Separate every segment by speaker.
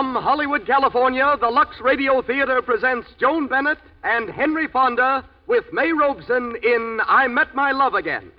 Speaker 1: From Hollywood, California, the Lux Radio Theater presents Joan Bennett and Henry Fonda with May Robeson in I Met My Love Again.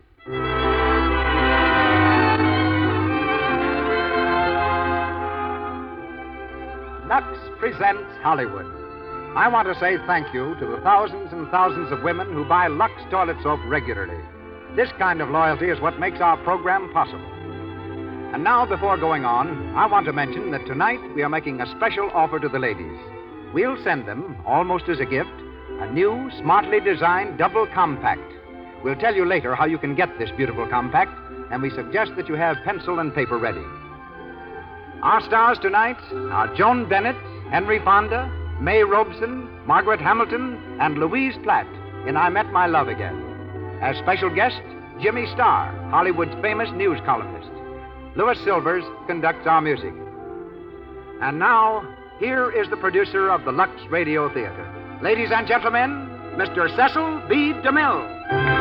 Speaker 2: Lux presents Hollywood. I want to say thank you to the thousands and thousands of women who buy Lux toilet soap regularly. This kind of loyalty is what makes our program possible. And now, before going on, I want to mention that tonight we are making a special offer to the ladies. We'll send them, almost as a gift, a new, smartly designed double compact. We'll tell you later how you can get this beautiful compact, and we suggest that you have pencil and paper ready. Our stars tonight are Joan Bennett, Henry Fonda, May Robeson, Margaret Hamilton, and Louise Platt in I Met My Love Again. As special guest, Jimmy Starr, Hollywood's famous news columnist. Louis Silvers conducts our music. And now, here is the producer of the Lux Radio Theater. Ladies and gentlemen, Mr. Cecil B. DeMille.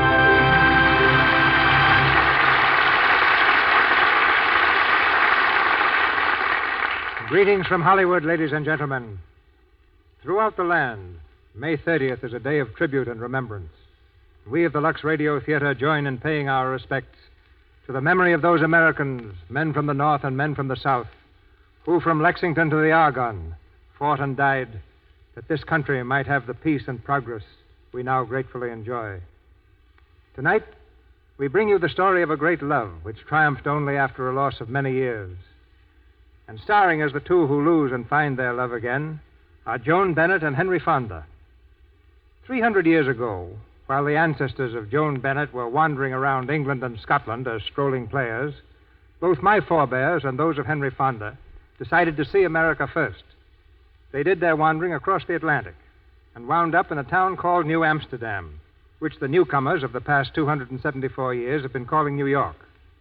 Speaker 3: Greetings from Hollywood, ladies and gentlemen. Throughout the land, May 30th is a day of tribute and remembrance. We of the Lux Radio Theater join in paying our respects to the memory of those Americans, men from the North and men from the South, who from Lexington to the Argonne fought and died that this country might have the peace and progress we now gratefully enjoy. Tonight, we bring you the story of a great love which triumphed only after a loss of many years. And starring as the two who lose and find their love again are Joan Bennett and Henry Fonda. 300 years ago, while the ancestors of Joan Bennett were wandering around England and Scotland as strolling players, both my forebears and those of Henry Fonda decided to see America first. They did their wandering across the Atlantic and wound up in a town called New Amsterdam, which the newcomers of the past 274 years have been calling New York.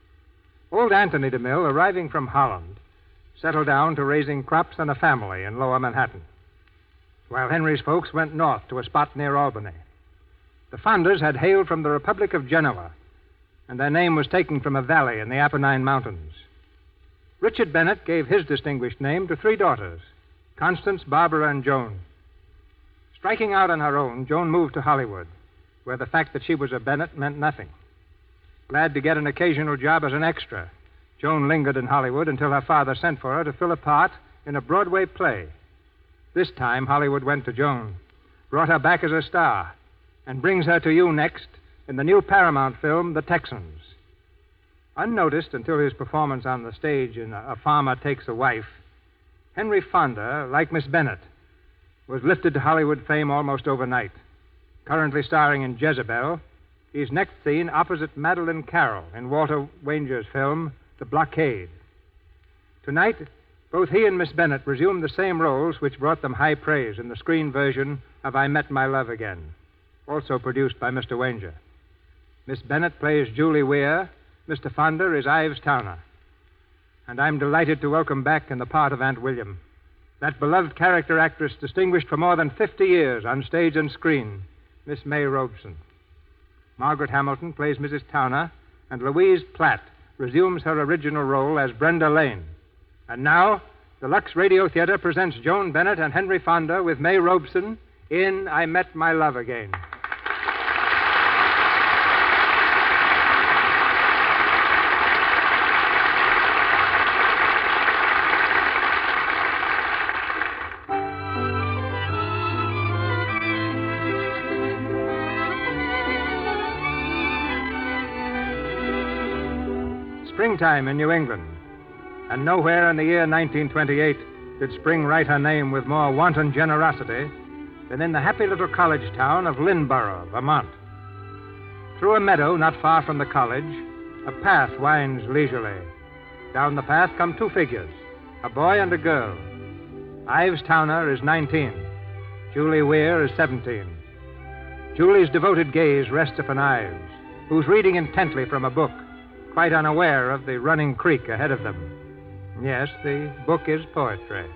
Speaker 3: Old Anthony DeMille, arriving from Holland, settled down to raising crops and a family in Lower Manhattan, while Henry's folks went north to a spot near Albany. The Fondas had hailed from the Republic of Genoa, and their name was taken from a valley in the Apennine Mountains. Richard Bennett gave his distinguished name to three daughters, Constance, Barbara, and Joan. Striking out on her own, Joan moved to Hollywood, where the fact that she was a Bennett meant nothing. Glad to get an occasional job as an extra, Joan lingered in Hollywood until her father sent for her to fill a part in a Broadway play. This time, Hollywood went to Joan, brought her back as a star, and brings her to you next in the new Paramount film, The Texans. Unnoticed until his performance on the stage in A Farmer Takes a Wife, Henry Fonda, like Miss Bennett, was lifted to Hollywood fame almost overnight. Currently starring in Jezebel, he's next seen opposite Madeline Carroll in Walter Wanger's film, The Blockade. Tonight, both he and Miss Bennett resume the same roles which brought them high praise in the screen version of I Met My Love Again, also produced by Mr. Wanger. Miss Bennett plays Julie Weir. Mr. Fonda is Ives Towner. And I'm delighted to welcome back in the part of Aunt William that beloved character actress distinguished for more than 50 years on stage and screen, Miss May Robeson. Margaret Hamilton plays Mrs. Towner, and Louise Platt resumes her original role as Brenda Lane. And now, the Lux Radio Theater presents Joan Bennett and Henry Fonda with May Robeson in I Met My Love Again. Springtime in New England. And nowhere in the year 1928 did spring write her name with more wanton generosity than in the happy little college town of Lynnborough, Vermont. Through a meadow not far from the college, a path winds leisurely. Down the path come two figures, a boy and a girl. Ives Towner is 19. Julie Weir is 17. Julie's devoted gaze rests upon Ives, who's reading intently from a book, quite unaware of the running creek ahead of them. Yes, the book is poetry.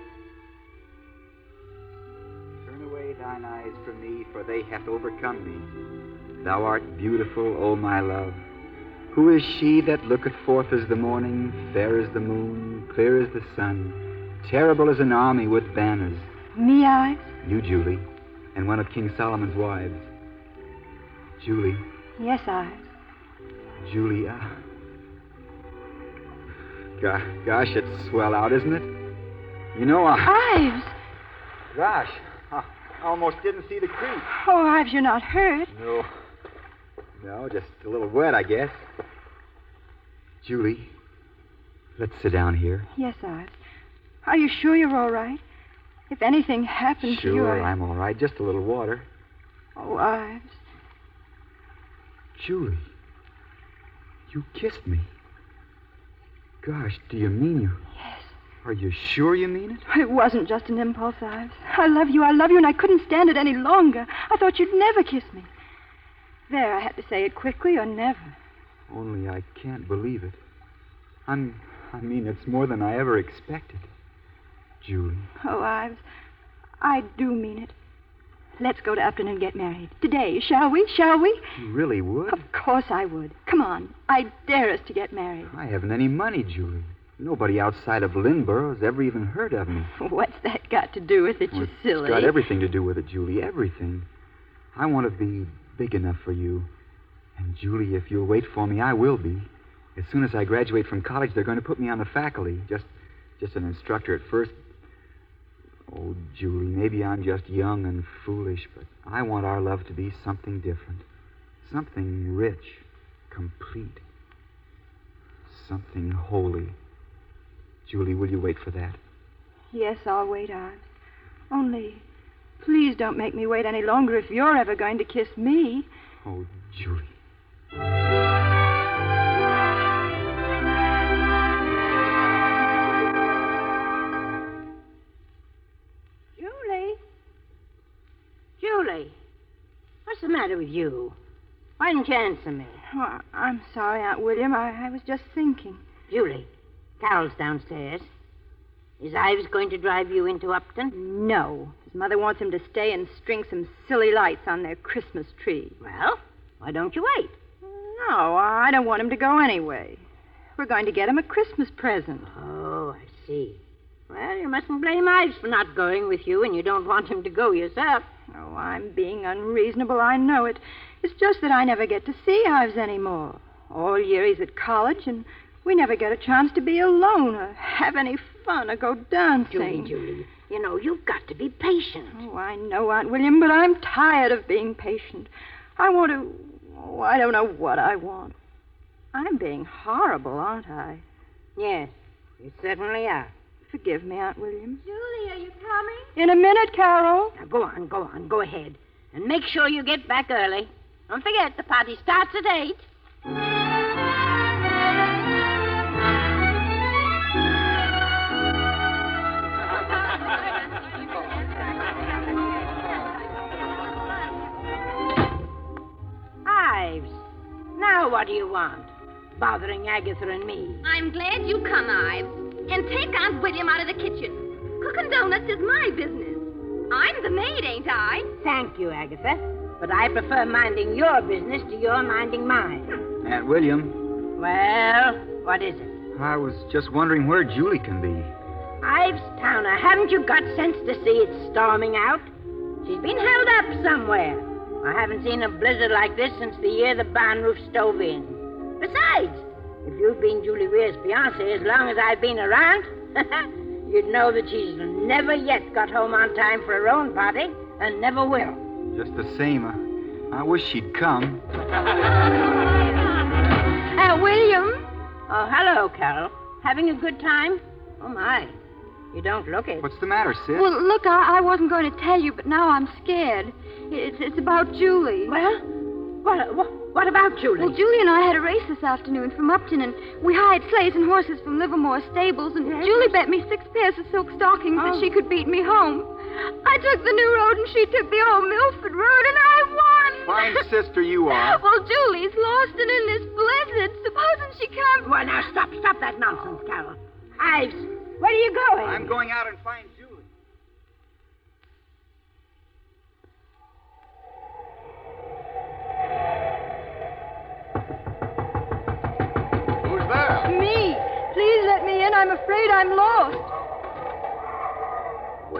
Speaker 4: Turn away thine eyes from me, for they hath overcome me. Thou art beautiful, O my love. Who is she that looketh forth as the morning, fair as the moon, clear as the sun, terrible as an army with banners.
Speaker 5: Me, Ives?
Speaker 4: You, Julie, and one of King Solomon's wives. Julie,
Speaker 5: Yes, Ives.
Speaker 4: Julie, gosh, it's swell out, isn't it? You know,
Speaker 5: Ives!
Speaker 4: gosh, I almost didn't see the creek.
Speaker 5: Oh, Ives, you're not hurt.
Speaker 4: No, just a little wet, I guess. Julie, let's sit down here.
Speaker 5: Yes, Ives. Are you sure you're all right? If anything happened to you,
Speaker 4: Sure, I'm all right. Just a little water.
Speaker 5: Oh, Ives.
Speaker 4: Julie, you kissed me. Gosh, do you mean you?
Speaker 5: Yes.
Speaker 4: Are you sure you mean it?
Speaker 5: It wasn't just an impulse, Ives. I love you, and I couldn't stand it any longer. I thought you'd never kiss me. There, I had to say it quickly or never.
Speaker 4: Only I can't believe it. I mean, it's more than I ever expected. Julie.
Speaker 5: Oh, Ives, I do mean it. Let's go to Upton and get married. Today, shall we? Shall we?
Speaker 4: You really would?
Speaker 5: Of course I would. Come on. I dare us to get married.
Speaker 4: I haven't any money, Julie. Nobody outside of Lynboro's ever even heard of me.
Speaker 5: What's that got to do with it, you silly?
Speaker 4: It's got everything to do with it, Julie. Everything. I want to be big enough for you. And, Julie, if you'll wait for me, I will be. As soon as I graduate from college, they're going to put me on the faculty. Just an instructor at first. Oh, Julie, maybe I'm just young and foolish, but I want our love to be something different. Something rich, complete. Something holy. Julie, will you wait for that?
Speaker 5: Yes, I'll wait, Ives. Only, please don't make me wait any longer if you're ever going to kiss me.
Speaker 4: Oh, Julie.
Speaker 6: Julie, what's the matter with you? Why didn't you answer me?
Speaker 5: Oh, I'm sorry, Aunt William. I was just thinking.
Speaker 6: Julie, Carol's downstairs. Is Ives going to drive you into Upton?
Speaker 5: No. His mother wants him to stay and string some silly lights on their Christmas tree.
Speaker 6: Well, why don't you wait?
Speaker 5: No, I don't want him to go anyway. We're going to get him a Christmas present.
Speaker 6: Oh, I see. Well, you mustn't blame Ives for not going with you, and you don't want him to go yourself.
Speaker 5: Oh, I'm being unreasonable, I know it. It's just that I never get to see Ives anymore. All year he's at college, and we never get a chance to be alone or have any fun or go dancing.
Speaker 6: Julie, you know, you've got to be patient.
Speaker 5: Oh, I know, Aunt William, but I'm tired of being patient. I want to... Oh, I don't know what I want. I'm being horrible, aren't I?
Speaker 6: Yes, you certainly are.
Speaker 5: Forgive me, Aunt William.
Speaker 7: Julie, are you coming?
Speaker 5: In a minute, Carol.
Speaker 6: Now, go ahead. And make sure you get back early. Don't forget, the party starts at 8. Ives, now what do you want? Bothering Agatha and me.
Speaker 7: I'm glad you come, Ives. And take Aunt William out of the kitchen. Cooking donuts is my business. I'm the maid, ain't I?
Speaker 6: Thank you, Agatha. But I prefer minding your business to your minding mine.
Speaker 4: Aunt William,
Speaker 6: Well, what is it?
Speaker 4: I was just wondering where Julie can be.
Speaker 6: Ives Towner, haven't you got sense to see it's storming out? She's been held up somewhere. I haven't seen a blizzard like this since the year the barn roof stove in. Besides, if you've been Julie Weir's fiancé as long as I've been around, you'd know that she's never yet got home on time for her own party, and never will.
Speaker 4: Just the same, I wish she'd come.
Speaker 5: Aunt William.
Speaker 6: Oh, hello, Carol. Having a good time? Oh, my. You don't look it.
Speaker 4: What's the matter, sis?
Speaker 5: Well, look, I wasn't going to tell you, but now I'm scared. It's about Julie.
Speaker 6: Well, what about Julie?
Speaker 5: Well, Julie and I had a race this afternoon from Upton, and we hired sleighs and horses from Livermore stables, and Julie bet me 6 pairs of silk stockings that she could beat me home. I took the new road, and she took the old Milford road, and I won.
Speaker 4: Fine sister you are.
Speaker 5: Well, Julie's lost and in this blizzard. Supposing she comes...
Speaker 6: Well, now, stop that nonsense, Carol. Ives, where are you going?
Speaker 4: I'm going out and find Julie.
Speaker 1: Who's there?
Speaker 5: Me. Please let me in. I'm afraid I'm lost.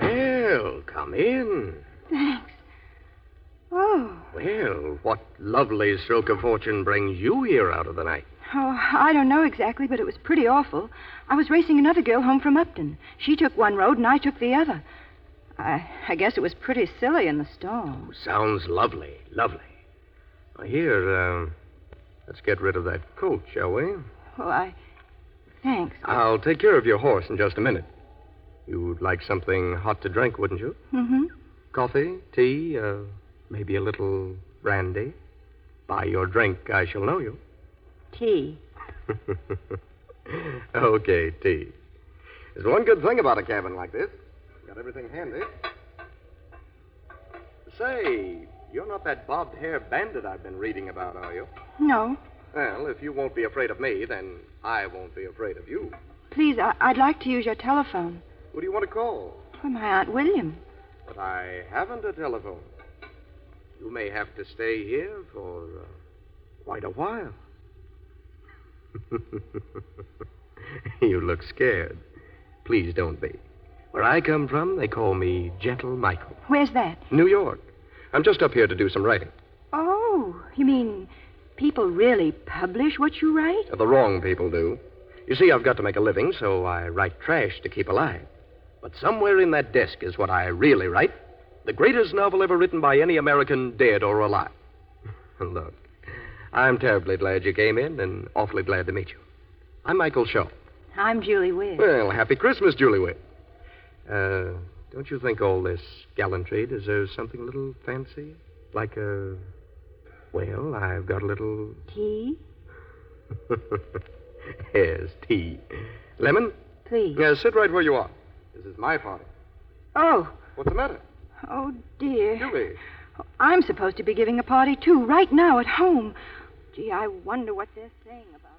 Speaker 1: Well, come in.
Speaker 5: Thanks. Oh.
Speaker 1: Well, what lovely stroke of fortune brings you here out of the night?
Speaker 8: Oh, I don't know exactly, but it was pretty awful. I was racing another girl home from Upton. She took one road and I took the other. I guess it was pretty silly in the storm.
Speaker 1: Oh, sounds lovely, lovely. Well, here, let's get rid of that coat, shall we?
Speaker 8: Well, Thanks.
Speaker 1: I'll take care of your horse in just a minute. You'd like something hot to drink, wouldn't you?
Speaker 8: Mm-hmm.
Speaker 1: Coffee, tea, maybe a little brandy. By your drink, I shall know you.
Speaker 8: Tea.
Speaker 1: Okay, tea. There's one good thing about a cabin like this. Got everything handy. Say, you're not that bobbed hair bandit I've been reading about, are you?
Speaker 8: No.
Speaker 1: Well, if you won't be afraid of me, then I won't be afraid of you.
Speaker 8: Please, I'd like to use your telephone.
Speaker 1: Who do you want to call?
Speaker 8: For my Aunt William.
Speaker 1: But I haven't a telephone. You may have to stay here for quite a while. You look scared. Please don't be. Where I come from, they call me Gentle Michael.
Speaker 8: Where's that?
Speaker 1: New York. I'm just up here to do some writing.
Speaker 8: Oh, you mean people really publish what you write?
Speaker 1: The wrong people do. You see, I've got to make a living, so I write trash to keep alive. But somewhere in that desk is what I really write. The greatest novel ever written by any American, dead or alive. Look, I'm terribly glad you came in and awfully glad to meet you. I'm Michael Shaw.
Speaker 8: I'm Julie Witt.
Speaker 1: Well, happy Christmas, Julie Witt. Don't you think all this gallantry deserves something a little fancy? Like well, I've got a little...
Speaker 8: Tea?
Speaker 1: Yes, tea. Lemon?
Speaker 8: Please.
Speaker 1: Sit right where you are. This is my party.
Speaker 8: Oh.
Speaker 1: What's the matter?
Speaker 8: Oh, dear.
Speaker 1: Julie.
Speaker 8: I'm supposed to be giving a party, too, right now at home. Gee, I wonder what they're saying about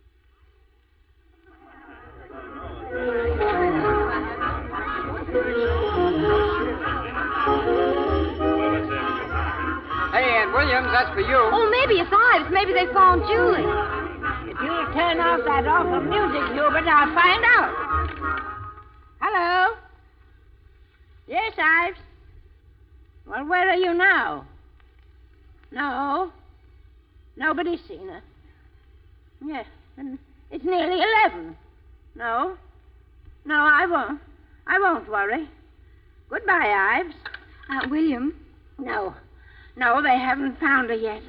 Speaker 2: Hey, Aunt Williams, that's for you.
Speaker 5: Oh, maybe it's Ives. Maybe they found Julie.
Speaker 6: If you'll turn off that awful music, Hubert, I'll find out. Hello? Yes, Ives? Well, where are you now? No. Nobody's seen her. Yes, and it's nearly 11. No. No, I won't. I won't worry. Goodbye, Ives.
Speaker 5: Aunt William?
Speaker 6: No. No, they haven't found her yet.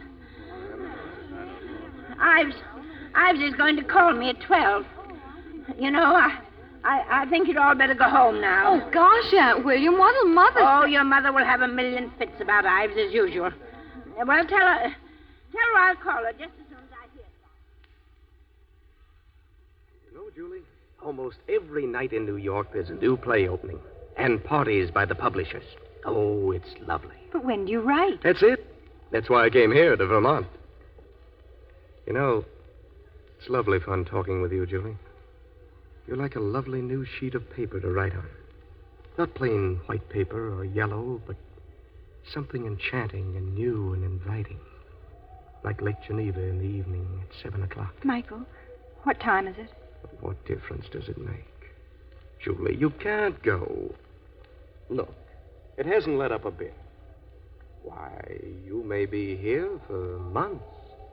Speaker 6: Ives is going to call me at 12. You know, I think you'd all better go home now.
Speaker 5: Oh, gosh, Aunt William, what'll Mother
Speaker 6: Oh,
Speaker 5: say?
Speaker 6: your mother will have a million fits about Ives as usual. Well, tell her I'll call her just as soon as I hear something.
Speaker 1: You know, Julie, almost every night in New York there's a new play opening. And parties by the publishers. Oh, it's lovely.
Speaker 8: But when do you write?
Speaker 1: That's it. That's why I came here to Vermont. You know, it's lovely fun talking with you, Julie. You're like a lovely new sheet of paper to write on. Not plain white paper or yellow, but something enchanting and new and inviting. Like Lake Geneva in the evening at 7 o'clock.
Speaker 8: Michael, what time is it?
Speaker 1: What difference does it make? Julie, you can't go. Look, it hasn't let up a bit. Why, you may be here for months.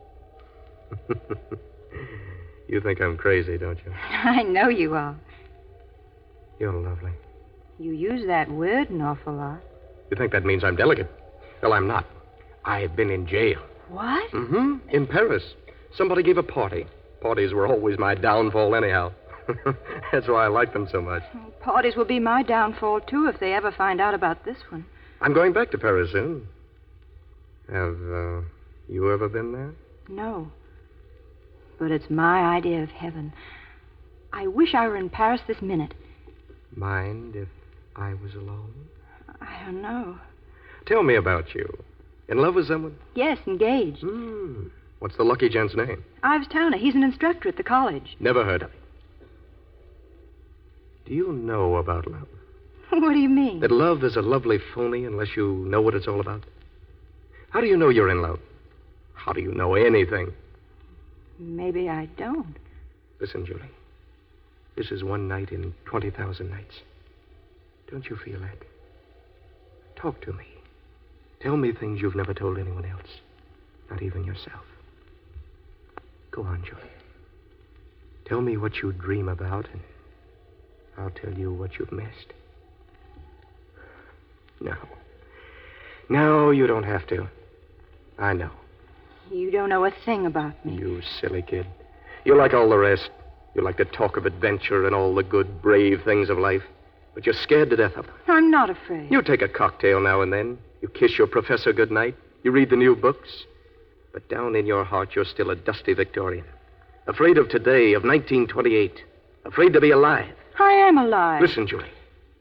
Speaker 1: You think I'm crazy, don't you?
Speaker 8: I know you are.
Speaker 1: You're lovely.
Speaker 8: You use that word an awful lot.
Speaker 1: You think that means I'm delicate? Well, I'm not. I've been in jail.
Speaker 8: What?
Speaker 1: Mm-hmm. In Paris. Somebody gave a party. Parties were always my downfall anyhow. That's why I like them so much.
Speaker 8: Parties will be my downfall, too, if they ever find out about this one.
Speaker 1: I'm going back to Paris soon. Have you ever been there?
Speaker 8: No. But it's my idea of heaven. I wish I were in Paris this minute.
Speaker 1: Mind if I was alone?
Speaker 8: I don't know.
Speaker 1: Tell me about you. In love with someone?
Speaker 8: Yes, engaged.
Speaker 1: What's the lucky gent's name?
Speaker 8: Ives Towner. He's an instructor at the college.
Speaker 1: Never heard of him. Do you know about love?
Speaker 8: What do you mean?
Speaker 1: That love is a lovely phony unless you know what it's all about? How do you know you're in love? How do you know anything?
Speaker 8: Maybe I don't.
Speaker 1: Listen, Julie. This is one night in 20,000 nights. Don't you feel that? Talk to me. Tell me things you've never told anyone else, not even yourself. Go on, Julie. Tell me what you dream about, and I'll tell you what you've missed. No. No, you don't have to. I know.
Speaker 8: You don't know a thing about me.
Speaker 1: You silly kid. You're like all the rest. You like to talk of adventure and all the good, brave things of life. But you're scared to death of them.
Speaker 8: I'm not afraid.
Speaker 1: You take a cocktail now and then. You kiss your professor goodnight. You read the new books. But down in your heart, you're still a dusty Victorian. Afraid of today, of 1928. Afraid to be alive.
Speaker 8: I am alive.
Speaker 1: Listen, Julie.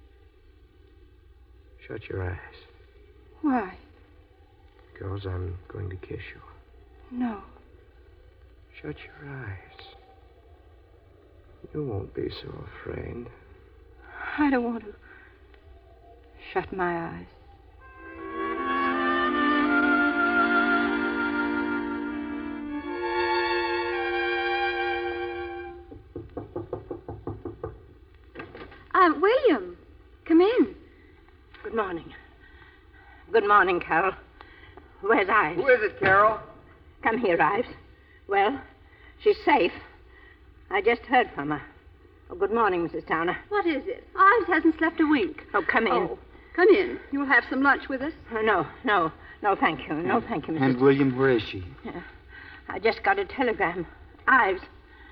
Speaker 1: Shut your eyes.
Speaker 8: Why?
Speaker 1: Because I'm going to kiss you.
Speaker 8: No.
Speaker 1: Shut your eyes. You won't be so afraid.
Speaker 8: I don't want to shut my eyes.
Speaker 5: William, come in.
Speaker 6: Good morning. Good morning, Carol. Where's Ives?
Speaker 4: Who is it, Carol?
Speaker 6: Come here, Ives. Well, she's safe. I just heard from her. Oh, good morning, Mrs. Towner.
Speaker 7: What is it? Ives hasn't slept a wink.
Speaker 6: Oh, come in.
Speaker 7: Oh, come in. You'll have some lunch with us?
Speaker 6: No, thank you. No, thank you, Mrs.
Speaker 4: And William, where is she?
Speaker 6: I just got a telegram. Ives.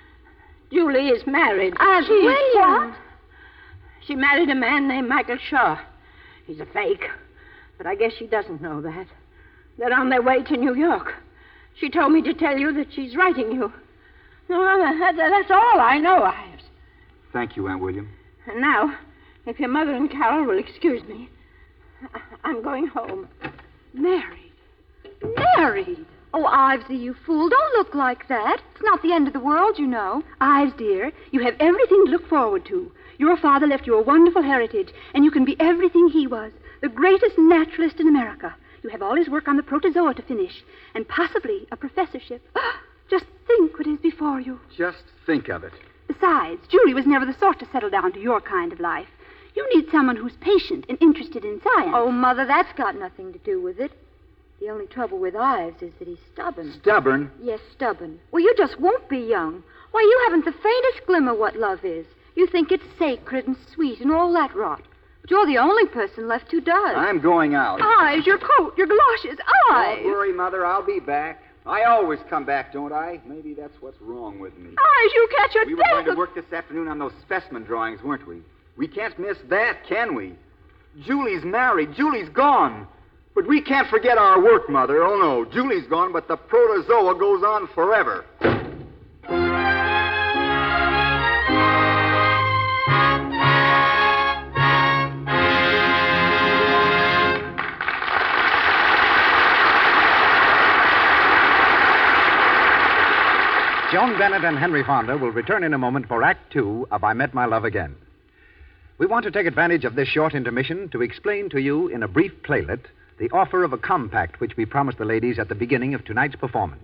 Speaker 6: Julie is married.
Speaker 5: William!
Speaker 6: What? She married a man named Michael Shaw. He's a fake. But I guess she doesn't know that. They're on their way to New York. She told me to tell you that she's writing you. No, that's all I know, Ives.
Speaker 4: Thank you, Aunt William.
Speaker 6: And now, if your mother and Carol will excuse me, I'm going home.
Speaker 5: Married. Married? Oh, Ivesy, you fool. Don't look like that. It's not the end of the world, you know.
Speaker 9: Ives, dear, you have everything to look forward to. Your father left you a wonderful heritage, and you can be everything he was, the greatest naturalist in America. You have all his work on the protozoa to finish, and possibly a professorship. Just think what is before you.
Speaker 4: Just think of it.
Speaker 9: Besides, Julie was never the sort to settle down to your kind of life. You need someone who's patient and interested in science.
Speaker 5: Oh, Mother, that's got nothing to do with it. The only trouble with Ives is that he's stubborn.
Speaker 4: Stubborn?
Speaker 5: Yes, stubborn. Well, you just won't be young. Why, you haven't the faintest glimmer what love is. You think it's sacred and sweet and all that rot. But you're the only person left who does.
Speaker 4: I'm going out.
Speaker 9: Ives, your coat, your galoshes, Ives.
Speaker 4: Don't worry, Mother. I'll be back. I always come back, don't I? Maybe that's what's wrong with me.
Speaker 9: Ives, you catch your
Speaker 4: We were going to work this afternoon on those specimen drawings, weren't we? We can't miss that, can we? Julie's married. Julie's gone. But we can't forget our work, Mother. Oh, no. Julie's gone, but the protozoa goes on forever.
Speaker 2: Joan Bennett and Henry Fonda will return in a moment for Act Two of I Met My Love Again. We want to take advantage of this short intermission to explain to you in a brief playlet the offer of a compact which we promised the ladies at the beginning of tonight's performance.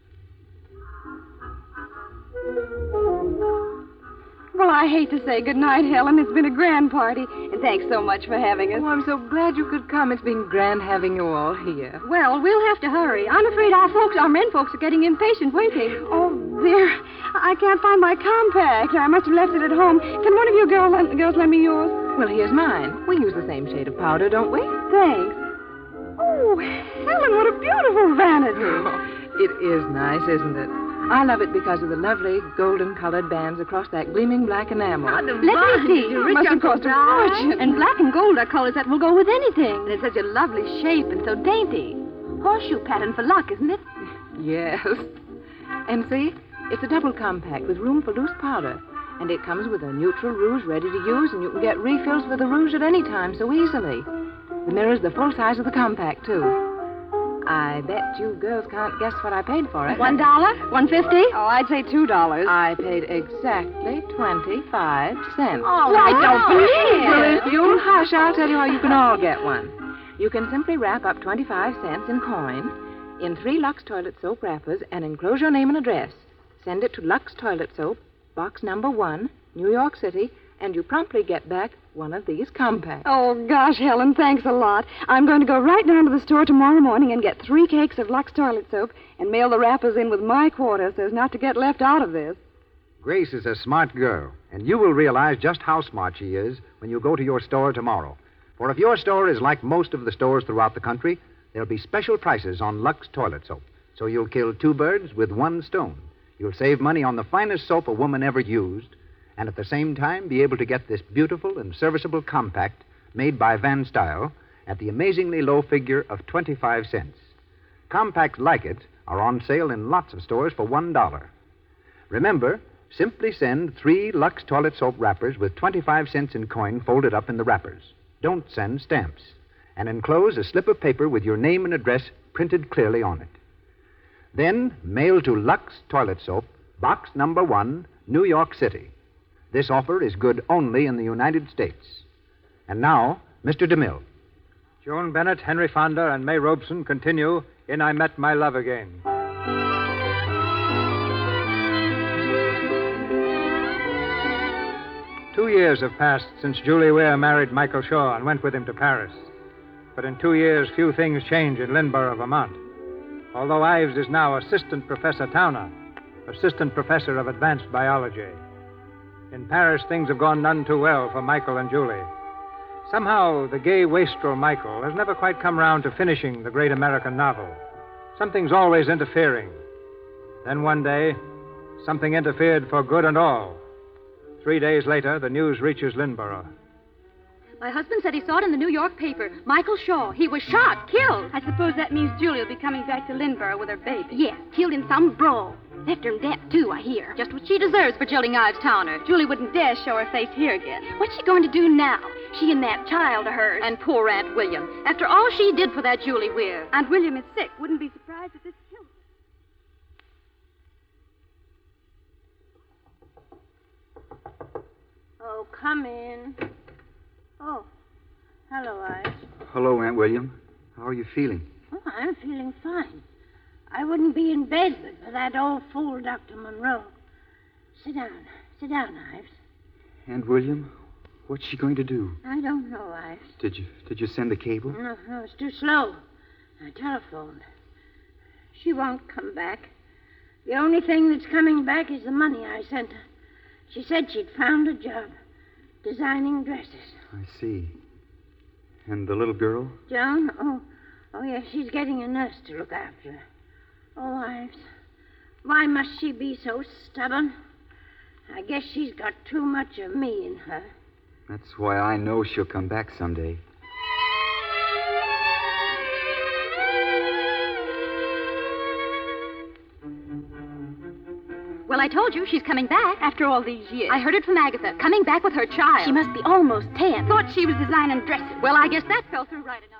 Speaker 9: Well, I hate to say goodnight, Helen. It's been a grand party, and thanks so much for having us.
Speaker 8: Oh, I'm so glad you could come. It's been grand having you all here.
Speaker 9: Well, we'll have to hurry. I'm afraid our men folks, are getting impatient waiting. Oh, dear. I can't find my compact. I must have left it at home. Can one of you girls lend me yours?
Speaker 8: Well, here's mine. We use the same shade of powder, don't we?
Speaker 9: Thanks. Oh, Helen, what a beautiful vanity.
Speaker 8: It is nice, isn't it? I love it because of the lovely golden-colored bands across that gleaming black enamel.
Speaker 9: Let me see. It must have cost a fortune. And black and gold are colors that will go with anything. And it's such a lovely shape and so dainty. Horseshoe pattern for luck, isn't it?
Speaker 8: Yes. And see, it's a double compact with room for loose powder. And it comes with a neutral rouge ready to use, and you can get refills for the rouge at any time so easily. The mirror's the full size of the compact, too. I bet you girls can't guess what I paid for it.
Speaker 9: $1? $1.50? Oh, I'd say $2.
Speaker 8: I paid exactly 25 cents.
Speaker 9: Oh, I don't believe
Speaker 8: Well,
Speaker 9: it.
Speaker 8: if you'll hush, I'll tell you how you can all get one. You can simply wrap up 25 cents in coin in 3 Lux toilet soap wrappers and enclose your name and address. Send it to Lux Toilet Soap, box number 1, New York City, and you promptly get back one of these compacts.
Speaker 10: Oh, gosh, Helen, thanks a lot. I'm going to go right down to the store tomorrow morning and get 3 cakes of Lux toilet soap and mail the wrappers in with my quarter so as not to get left out of this.
Speaker 2: Grace is a smart girl, and you will realize just how smart she is when you go to your store tomorrow. For if your store is like most of the stores throughout the country, there'll be special prices on Lux toilet soap. So you'll kill 2 birds with 1 stone. You'll save money on the finest soap a woman ever used, and at the same time be able to get this beautiful and serviceable compact made by Van Style at the amazingly low figure of 25 cents. Compacts like it are on sale in lots of stores for $1. Remember, simply send 3 Lux toilet soap wrappers with 25 cents in coin folded up in the wrappers. Don't send stamps. And enclose a slip of paper with your name and address printed clearly on it. Then mail to Lux Toilet Soap, Box Number 1, New York City. This offer is good only in the United States. And now, Mr. DeMille.
Speaker 3: Joan Bennett, Henry Fonda, and May Robeson continue in I Met My Love Again. Two years have passed since Julie Weir married Michael Shaw and went with him to Paris. But in 2 years, few things change in Lynborough, Vermont. Although Ives is now Assistant Professor Towner, Assistant Professor of Advanced Biology. In Paris, things have gone none too well for Michael and Julie. Somehow, the gay wastrel Michael has never quite come round to finishing the great American novel. Something's always interfering. Then one day, something interfered for good and all. 3 days later, the news reaches Lynborough.
Speaker 7: My husband said he saw it in the New York paper. Michael Shaw. He was shot, killed.
Speaker 9: I suppose that means Julie will be coming back to Lynborough with her baby.
Speaker 7: Yes, killed in some brawl. Left her in debt, too, I hear. Just what she deserves for jilting Ives Towner.
Speaker 9: Julie wouldn't dare show her face here again.
Speaker 7: What's she going to do now? She and that child of hers. And poor Aunt William. After all she did for that Julie Weir.
Speaker 9: Aunt William is sick. Wouldn't be surprised if this killed her.
Speaker 6: Oh, come in. Oh, hello, Ives.
Speaker 4: Hello, Aunt William. How are you feeling?
Speaker 6: Oh, I'm feeling fine. I wouldn't be in bed but for that old fool, Dr. Monroe. Sit down. Sit down, Ives.
Speaker 4: Aunt William, what's she going to do?
Speaker 6: I don't know, Ives.
Speaker 4: Did you send the cable?
Speaker 6: No, it's too slow. I telephoned. She won't come back. The only thing that's coming back is the money I sent her. She said she'd found a job designing dresses.
Speaker 4: I see. And the little girl?
Speaker 6: Joan? Oh, yes, she's getting a nurse to look after her. Oh, Ives, why must she be so stubborn? I guess she's got too much of me in her.
Speaker 4: That's why I know she'll come back someday.
Speaker 7: Well, I told you she's coming back.
Speaker 9: After all these years.
Speaker 7: I heard it from Agatha. Coming back with her child.
Speaker 9: She must be almost 10. Thought she was designing dresses.
Speaker 7: Well, I guess that fell through right enough.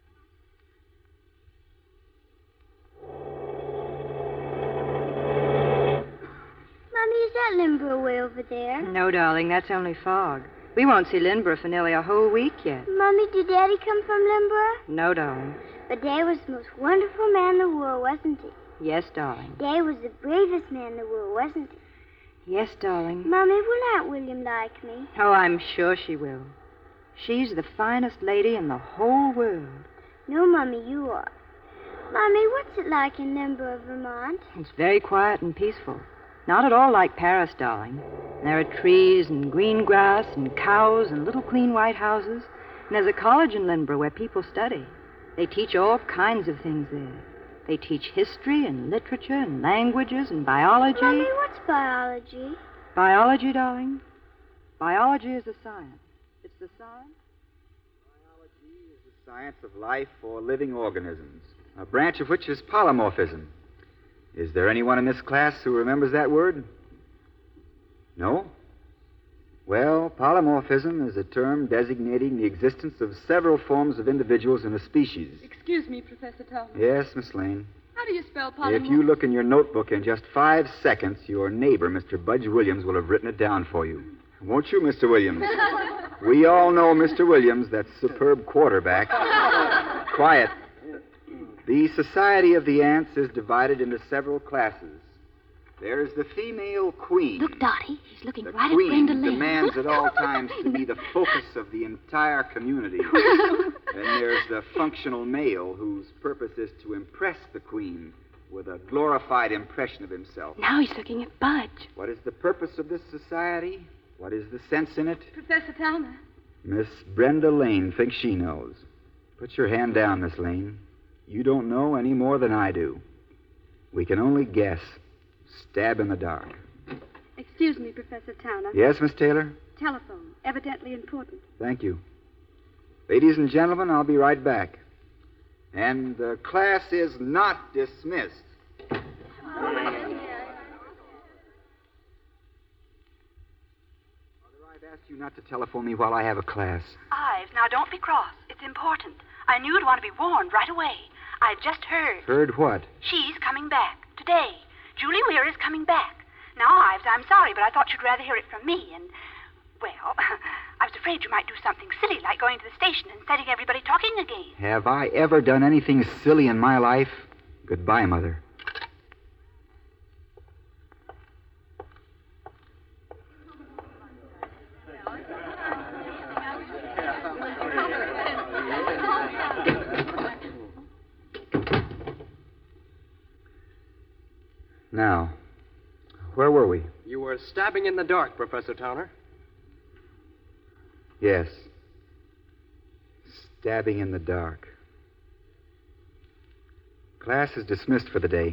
Speaker 5: Mommy, is that Lynborough way over there?
Speaker 8: No, darling, that's only fog. We won't see Lynborough for nearly a whole week yet.
Speaker 5: Mommy, did Daddy come from Lynborough?
Speaker 8: No, darling.
Speaker 5: But Dad was the most wonderful man in the world, wasn't he?
Speaker 8: Yes, darling.
Speaker 5: Dad was the bravest man in the world, wasn't he?
Speaker 8: Yes, darling.
Speaker 5: Mommy, will Aunt William like me?
Speaker 8: Oh, I'm sure she will. She's the finest lady in the whole world.
Speaker 5: No, Mommy, you are. Mommy, what's it like in Lynborough, Vermont?
Speaker 8: It's very quiet and peaceful. Not at all like Paris, darling. There are trees and green grass and cows and little clean white houses. And there's a college in Lynborough where people study. They teach all kinds of things there. They teach history and literature and languages and biology.
Speaker 5: Mommy, what's biology?
Speaker 8: Biology, darling? Biology is a science. It's the science.
Speaker 4: Biology is the science of life or living organisms, a branch of which is polymorphism. Is there anyone in this class who remembers that word? No? Well, polymorphism is a term designating the existence of several forms of individuals in a species.
Speaker 10: Excuse me, Professor Towner.
Speaker 4: Yes, Miss Lane.
Speaker 10: How do you spell polymorph?
Speaker 4: If you look in your notebook in just 5 seconds, your neighbor, Mr. Budge Williams, will have written it down for you. Won't you, Mr. Williams? We all know Mr. Williams, that superb quarterback. Quiet. The Society of the Ants is divided into several classes. There's the female queen.
Speaker 5: Look, Dottie, he's looking
Speaker 4: The
Speaker 5: right
Speaker 4: queen
Speaker 5: at Brenda Lane.
Speaker 4: demands at all times to be the focus of the entire community. Then there's the functional male whose purpose is to impress the queen with a glorified impression of himself.
Speaker 9: Now he's looking at Budge.
Speaker 4: What is the purpose of this society? What is the sense in it?
Speaker 9: Professor Towner.
Speaker 4: Miss Brenda Lane thinks she knows. Put your hand down, Miss Lane. You don't know any more than I do. We can only guess. Stab in the dark.
Speaker 9: Excuse me, Professor Towner.
Speaker 4: Yes, Miss Taylor?
Speaker 9: Telephone. Evidently important.
Speaker 4: Thank you. Ladies and gentlemen, I'll be right back. And the class is not dismissed. I've asked you not to telephone me while I have a class.
Speaker 9: Ives, now don't be cross. It's important. I knew you'd want to be warned right away. I've just heard.
Speaker 4: Heard what?
Speaker 9: She's coming back. Today. Julie Weir is coming back. Now, Ives, I'm sorry, but I thought you'd rather hear it from me, and, well, I was afraid you might do something silly like going to the station and setting everybody talking again.
Speaker 4: Have I ever done anything silly in my life? Goodbye, Mother. Now, where were we?
Speaker 11: You were stabbing in the dark, Professor Towner.
Speaker 4: Yes. Stabbing in the dark. Class is dismissed for the day.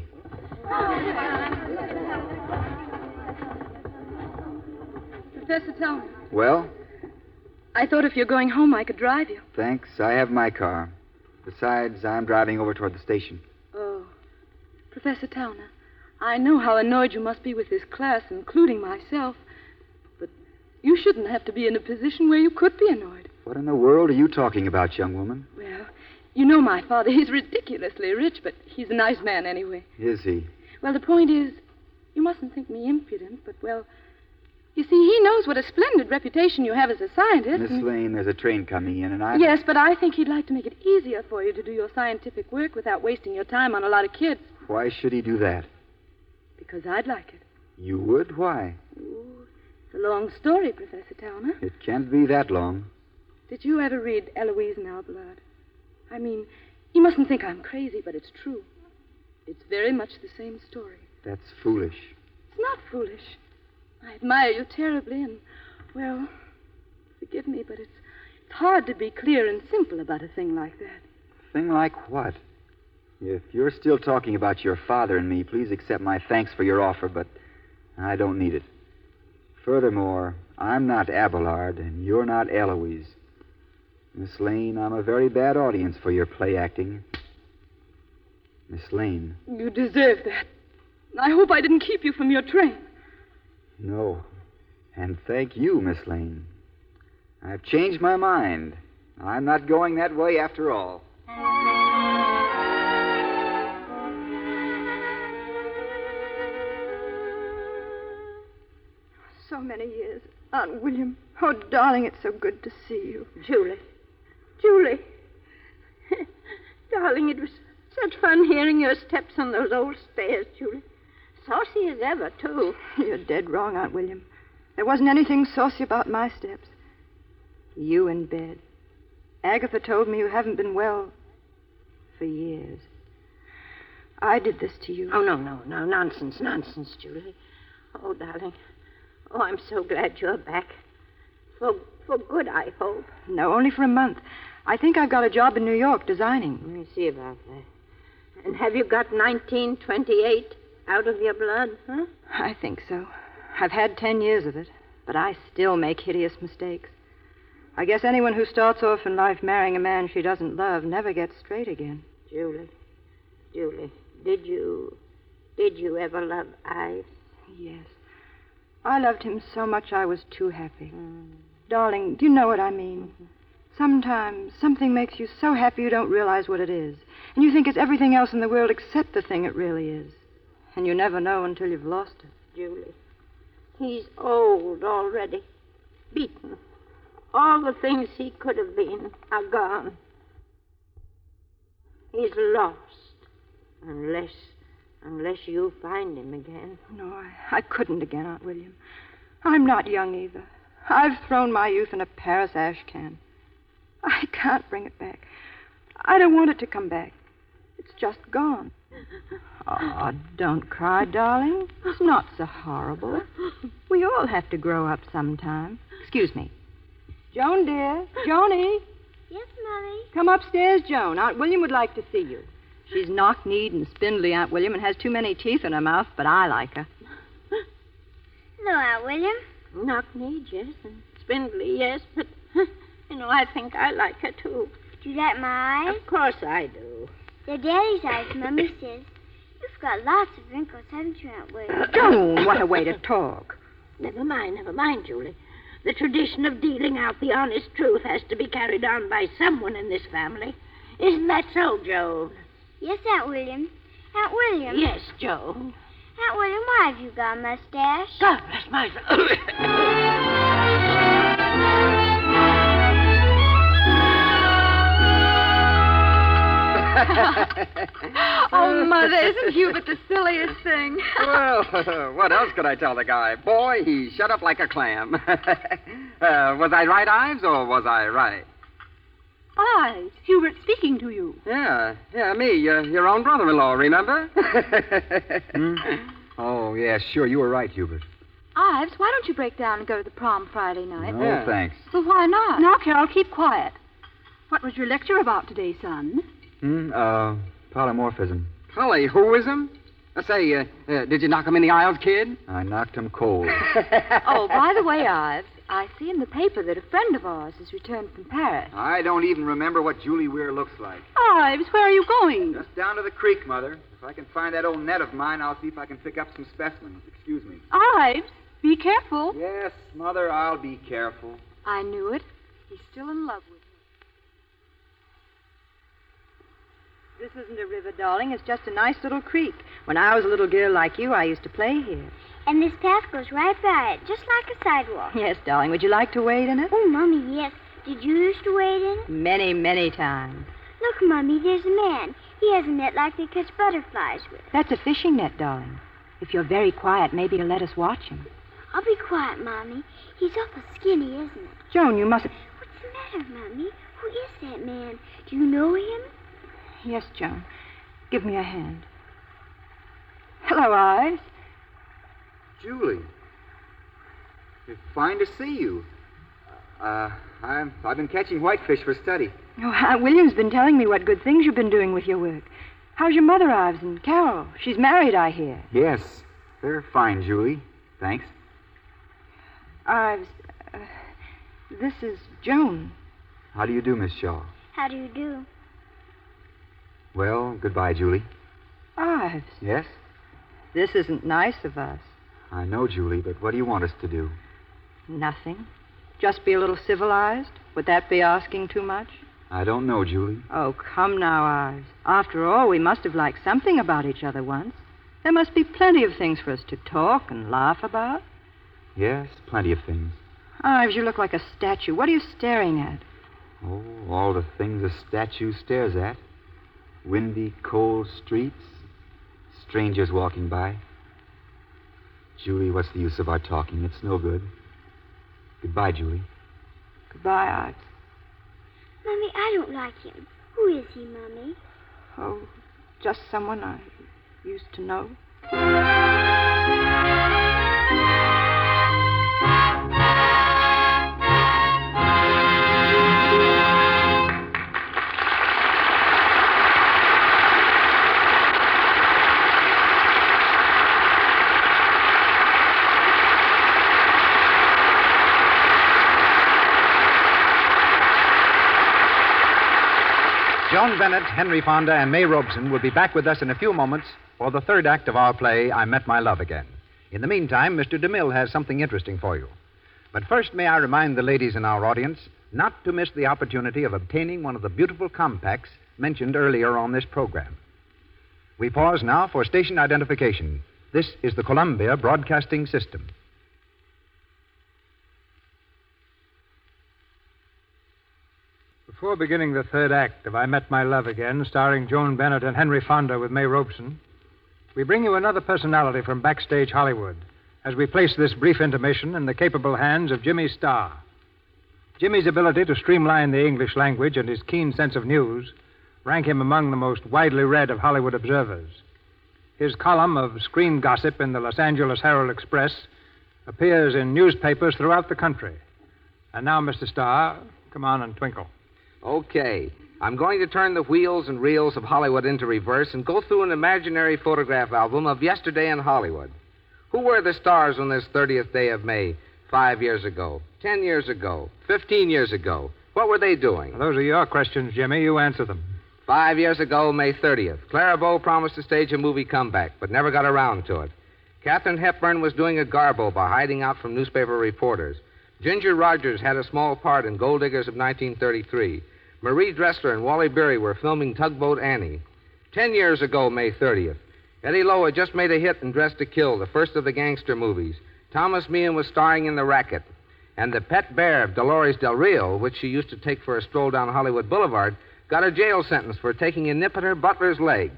Speaker 9: Professor Towner,
Speaker 4: Well,
Speaker 9: I thought if you're going home, I could drive you.
Speaker 4: thanks. I have my car. Besides, I'm driving over toward the station.
Speaker 9: Oh. Professor Towner, I know how annoyed you must be with this class, including myself. But you shouldn't have to be in a position where you could be annoyed.
Speaker 4: What in the world are you talking about, young woman?
Speaker 9: Well, you know my father. He's ridiculously rich, but he's a nice man anyway.
Speaker 4: Is he?
Speaker 9: Well, the point is, you mustn't think me impudent, but, well, you see, he knows what a splendid reputation you have as a scientist.
Speaker 4: Miss
Speaker 9: and-
Speaker 4: Lane, there's a train coming in, and I...
Speaker 9: Yes, but I think he'd like to make it easier for you to do your scientific work without wasting your time on a lot of kids.
Speaker 4: Why should he do that?
Speaker 9: Because I'd like it.
Speaker 4: You would? Why?
Speaker 9: Ooh, it's a long story, Professor Towner.
Speaker 4: It can't be that long.
Speaker 9: Did you ever read Eloise and Alballard? I mean, you mustn't think I'm crazy, but it's true. It's very much the same story.
Speaker 4: That's foolish.
Speaker 9: It's not foolish. I admire you terribly, and, well, forgive me, but it's hard to be clear and simple about a thing like that.
Speaker 4: Thing like what? If you're still talking about your father and me, please accept my thanks for your offer, but I don't need it. Furthermore, I'm not Abelard, and you're not Eloise. Miss Lane, I'm a very bad audience for your play acting. Miss Lane.
Speaker 9: You deserve that. I hope I didn't keep you from your train.
Speaker 4: No. And thank you, Miss Lane. I've changed my mind. I'm not going that way after all.
Speaker 10: So many years. Aunt William. Oh, darling, it's so good to see you.
Speaker 6: Julie. Julie. Darling, it was such fun hearing your steps on those old stairs, Julie. Saucy as ever, too.
Speaker 10: You're dead wrong, Aunt William. There wasn't anything saucy about my steps. You in bed. Agatha told me you haven't been well for years. I did this to you.
Speaker 6: Oh, no. Nonsense, Julie. Oh, darling. Oh, I'm so glad you're back. For good, I hope.
Speaker 10: No, only for a month. I think I've got a job in New York designing.
Speaker 6: Let me see about that. And have you got 1928 out of your blood, huh?
Speaker 10: I think so. I've had 10 years of it, but I still make hideous mistakes. I guess anyone who starts off in life marrying a man she doesn't love never gets straight again.
Speaker 6: Julie, did you ever love Ives?
Speaker 10: Yes. I loved him so much I was too happy. Darling, do you know what I mean? Sometimes something makes you so happy you don't realize what it is. And you think it's everything else in the world except the thing it really is. And you never know until you've lost it.
Speaker 6: Julie, he's old already. Beaten. All the things he could have been are gone. He's lost. Unless you find him again.
Speaker 10: No, I couldn't again, Aunt William. I'm not young either. I've thrown my youth in a Paris ash can. I can't bring it back. I don't want it to come back. It's just gone. Oh, don't cry, darling. It's not so horrible. We all have to grow up sometime. Excuse me. Joan, dear. Joni.
Speaker 5: Yes, Mommy?
Speaker 10: Come upstairs, Joan. Aunt William would like to see you. She's knock-kneed and spindly, Aunt William, and has too many teeth in her mouth, but I like her.
Speaker 5: Hello, Aunt William.
Speaker 6: Knock-kneed, yes, and spindly, yes, but, I think I like her, too.
Speaker 5: Do you like my eyes?
Speaker 6: Of course I do.
Speaker 5: They're Daddy's eyes, Mummy says. You've got lots of wrinkles, haven't you, Aunt William?
Speaker 10: Joan, what a way to talk.
Speaker 6: Never mind, Julie. The tradition of dealing out the honest truth has to be carried on by someone in this family. Isn't that so, Joe?
Speaker 5: Yes, Aunt William. Aunt William?
Speaker 6: Yes, Joe.
Speaker 5: Aunt William, why have you got a mustache?
Speaker 6: God bless my soul.
Speaker 5: Oh, Mother, isn't Hubert the silliest thing?
Speaker 2: Well, what else could I tell the guy? Boy, he shut up like a clam. Was I right, Ives, or was I right?
Speaker 9: Ives, Hubert speaking to you.
Speaker 2: Yeah, me, your own brother-in-law, remember?
Speaker 4: Oh, yeah, sure. You were right, Hubert.
Speaker 5: Ives, why don't you break down and go to the prom Friday night?
Speaker 4: No,
Speaker 2: Yeah.
Speaker 4: thanks.
Speaker 5: Well, why not?
Speaker 9: Now, Carol, keep quiet. What was your lecture about today, son?
Speaker 4: Polymorphism.
Speaker 2: Polly, whoism? Say, did you knock him in the aisles, kid?
Speaker 4: I knocked him cold.
Speaker 5: Oh, by the way, Ives, I see in the paper that a friend of ours has returned from Paris.
Speaker 4: I don't even remember what Julie Weir looks like.
Speaker 9: Ives, where are you going?
Speaker 4: Just down to the creek, Mother. If I can find that old net of mine, I'll see if I can pick up some specimens. Excuse me.
Speaker 9: Ives, be careful.
Speaker 4: Yes, Mother, I'll be careful.
Speaker 5: I knew it. He's still in love with her.
Speaker 10: This isn't a river, darling. It's just a nice little creek. When I was a little girl like you, I used to play here.
Speaker 5: And this path goes right by it, just like a sidewalk.
Speaker 10: Yes, darling. Would you like to wade in it?
Speaker 5: Oh, Mommy, yes. Did you used to wade in it?
Speaker 10: Many, many times.
Speaker 5: Look, Mommy, there's a man. He has a net like they catch butterflies with.
Speaker 10: That's a fishing net, darling. If you're very quiet, maybe you'll let us watch him.
Speaker 5: I'll be quiet, Mommy. He's awful skinny, isn't it?
Speaker 10: Joan, you mustn't...
Speaker 5: What's the matter, Mommy? Who is that man? Do you know him?
Speaker 10: Yes, Joan. Give me a hand. Hello, Ives.
Speaker 4: Julie. It's fine to see you. I've been catching whitefish for study.
Speaker 10: Oh, Aunt William's been telling me what good things you've been doing with your work. How's your mother, Ives, and Carol? She's married, I hear.
Speaker 4: Yes, they're fine, Julie. Thanks.
Speaker 10: Ives, this is Joan.
Speaker 4: How do you do, Miss Shaw?
Speaker 5: How do you do?
Speaker 4: Well, goodbye, Julie.
Speaker 10: Ives,
Speaker 4: Yes?
Speaker 10: this isn't nice of us.
Speaker 4: I know, Julie, but what do you want us to do?
Speaker 10: Nothing. Just be a little civilized. Would that be asking too much?
Speaker 4: I don't know, Julie.
Speaker 10: Oh, come now, Ives. After all, we must have liked something about each other once. There must be plenty of things for us to talk and laugh about.
Speaker 4: Yes, plenty of things.
Speaker 10: Ives, you look like a statue. What are you staring at?
Speaker 4: Oh, all the things a statue stares at. Windy, cold streets. Strangers walking by. Julie, what's the use of our talking? It's no good. Goodbye, Julie.
Speaker 10: Goodbye, Ives.
Speaker 5: Mommy, I don't like him. Who is he, Mommy?
Speaker 10: Oh, just someone I used to know.
Speaker 2: Joan Bennett, Henry Fonda, and May Robeson will be back with us in a few moments for the third act of our play, I Met My Love Again. In the meantime, Mr. DeMille has something interesting for you. But first, may I remind the ladies in our audience not to miss the opportunity of obtaining one of the beautiful compacts mentioned earlier on this program. We pause now for station identification. This is the Columbia Broadcasting System.
Speaker 3: Before beginning the third act of I Met My Love Again, starring Joan Bennett and Henry Fonda with May Robeson, we bring you another personality from backstage Hollywood as we place this brief intermission in the capable hands of Jimmy Starr. Jimmy's ability to streamline the English language and his keen sense of news rank him among the most widely read of Hollywood observers. His column of screen gossip in the Los Angeles Herald Express appears in newspapers throughout the country. And now, Mr. Starr, come on and twinkle.
Speaker 2: Okay. I'm going to turn the wheels and reels of Hollywood into reverse and go through an imaginary photograph album of yesterday in Hollywood. Who were the stars on this 30th day of May 5 years ago, 10 years ago, 15 years ago? What were they doing?
Speaker 3: Well, those are your questions, Jimmy. You answer them.
Speaker 2: 5 years ago, May 30th, Clara Bow promised to stage a movie comeback, but never got around to it. Katharine Hepburn was doing a garbo by hiding out from newspaper reporters. Ginger Rogers had a small part in Gold Diggers of 1933. Marie Dressler and Wally Beery were filming Tugboat Annie. 10 years ago, May 30th, Eddie Lowe had just made a hit in Dressed to Kill, the first of the gangster movies. Thomas Meehan was starring in The Racket. And the pet bear of Dolores Del Rio, which she used to take for a stroll down Hollywood Boulevard, got a jail sentence for taking a nip at her butler's leg.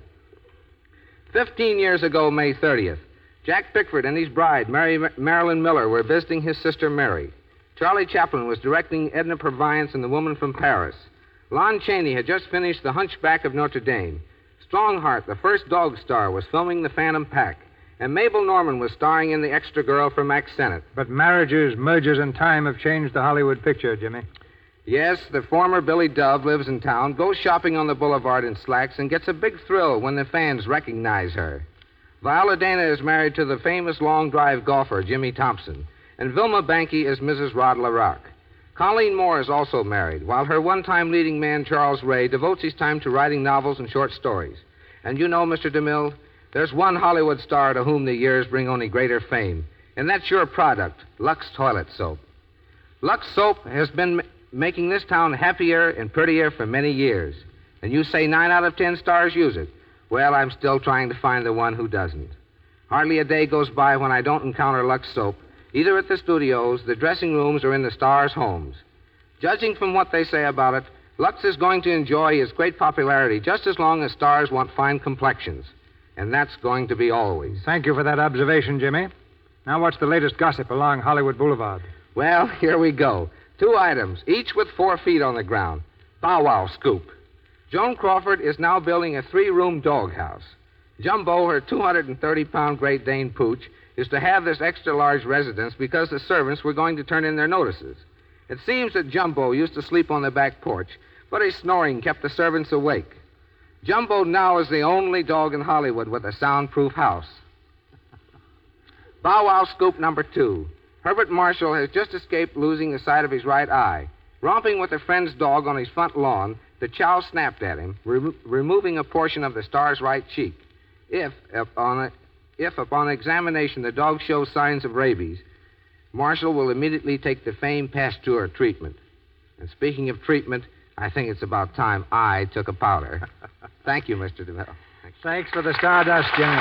Speaker 2: 15 years ago, May 30th, Jack Pickford and his bride, Marilyn Miller, were visiting his sister Mary. Charlie Chaplin was directing Edna Purviance and The Woman from Paris. Lon Chaney had just finished The Hunchback of Notre Dame. Strongheart, the first dog star, was filming The Phantom Pack. And Mabel Normand was starring in The Extra Girl for Max Sennett.
Speaker 3: But marriages, mergers, and time have changed the Hollywood picture, Jimmy.
Speaker 2: Yes, the former Billy Dove lives in town, goes shopping on the boulevard in slacks, and gets a big thrill when the fans recognize her. Viola Dana is married to the famous long-drive golfer, Jimmy Thompson. And Vilma Banky is Mrs. Rod LaRock. Colleen Moore is also married, while her one-time leading man, Charles Ray, devotes his time to writing novels and short stories. And you know, Mr. DeMille, there's one Hollywood star to whom the years bring only greater fame, and that's your product, Lux Toilet Soap. Lux Soap has been making this town happier and prettier for many years. And you say 9 out of 10 stars use it. Well, I'm still trying to find the one who doesn't. Hardly a day goes by when I don't encounter Lux Soap, either at the studios, the dressing rooms, or in the stars' homes. Judging from what they say about it, Lux is going to enjoy its great popularity just as long as stars want fine complexions. And that's going to be always.
Speaker 3: Thank you for that observation, Jimmy. Now, what's the latest gossip along Hollywood Boulevard?
Speaker 2: Well, here we go. 2 items, each with 4 feet on the ground. Bow Wow scoop. Joan Crawford is now building a 3-room doghouse. Jumbo, her 230-pound Great Dane pooch, is to have this extra-large residence because the servants were going to turn in their notices. It seems that Jumbo used to sleep on the back porch, but his snoring kept the servants awake. Jumbo now is the only dog in Hollywood with a soundproof house. Bow Wow scoop number 2. Herbert Marshall has just escaped losing the sight of his right eye. Romping with a friend's dog on his front lawn, the chow snapped at him, removing a portion of the star's right cheek. If upon examination the dog shows signs of rabies, Marshall will immediately take the famed Pasteur treatment. And speaking of treatment, I think it's about time I took a powder. Thank you, Mr. DeMille.
Speaker 3: Thanks for the stardust, Jimmy.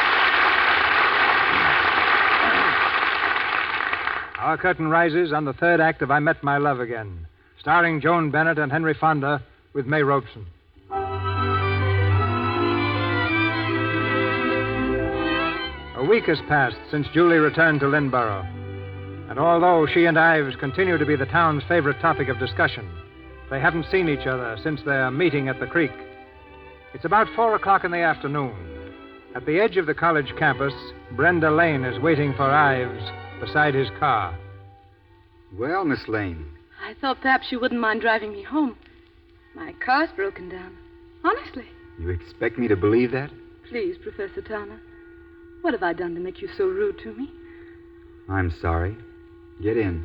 Speaker 3: Our curtain rises on the 3rd act of I Met My Love Again, starring Joan Bennett and Henry Fonda with May Robeson. A week has passed since Julie returned to Lynnborough. And although she and Ives continue to be the town's favorite topic of discussion, they haven't seen each other since their meeting at the creek. It's about 4 o'clock in the afternoon. At the edge of the college campus, Brenda Lane is waiting for Ives beside his car.
Speaker 4: Well, Miss Lane.
Speaker 10: I thought perhaps you wouldn't mind driving me home. My car's broken down. Honestly.
Speaker 4: You expect me to believe that?
Speaker 10: Please, Professor Towner. What have I done to make you so rude to me?
Speaker 4: I'm sorry. Get in.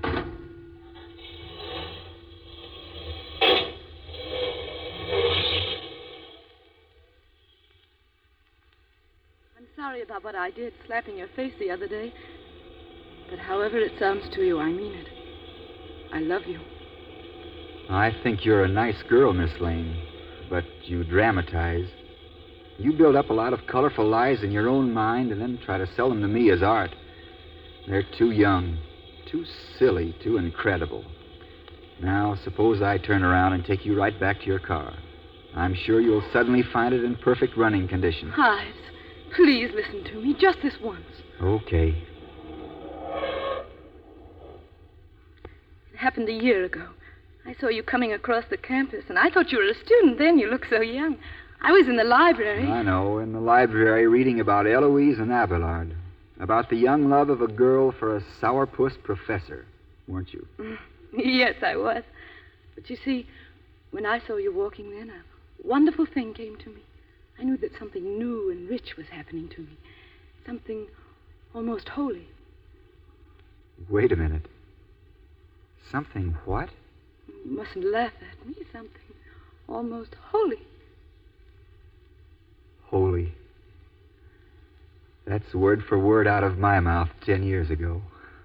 Speaker 10: I'm sorry about what I did, slapping your face the other day. But however it sounds to you, I mean it. I love you.
Speaker 4: I think you're a nice girl, Miss Lane, but you dramatize. You build up a lot of colorful lies in your own mind and then try to sell them to me as art. They're too young, too silly, too incredible. Now, suppose I turn around and take you right back to your car. I'm sure you'll suddenly find it in perfect running condition.
Speaker 10: Ives, Please listen to me, just this once.
Speaker 4: Okay.
Speaker 10: It happened a year ago. I saw you coming across the campus, and I thought you were a student then. You looked so young. I was in the library.
Speaker 4: I know, in the library reading about Eloise and Abelard. About the young love of a girl for a sourpuss professor, weren't you?
Speaker 10: Yes, I was. But you see, when I saw you walking then, a wonderful thing came to me. I knew that something new and rich was happening to me. Something almost holy.
Speaker 4: Wait a minute. Something what?
Speaker 10: You mustn't laugh at me. Something almost holy.
Speaker 4: Holy. That's word for word out of my mouth 10 years ago.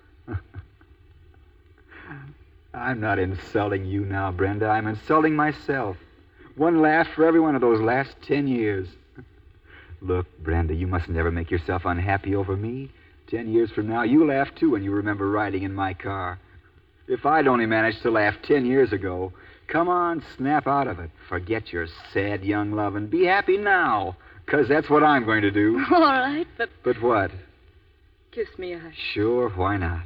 Speaker 4: I'm not insulting you now, Brenda. I'm insulting myself. One laugh for every one of those last 10 years. Look, Brenda, you mustn't ever make yourself unhappy over me. 10 years from now, you laugh too when you remember riding in my car. If I'd only managed to laugh 10 years ago, come on, snap out of it. Forget your sad young love and be happy now, because that's what I'm going to do.
Speaker 10: All right, but...
Speaker 4: But what?
Speaker 10: Kiss me, Ives.
Speaker 4: Sure, why not?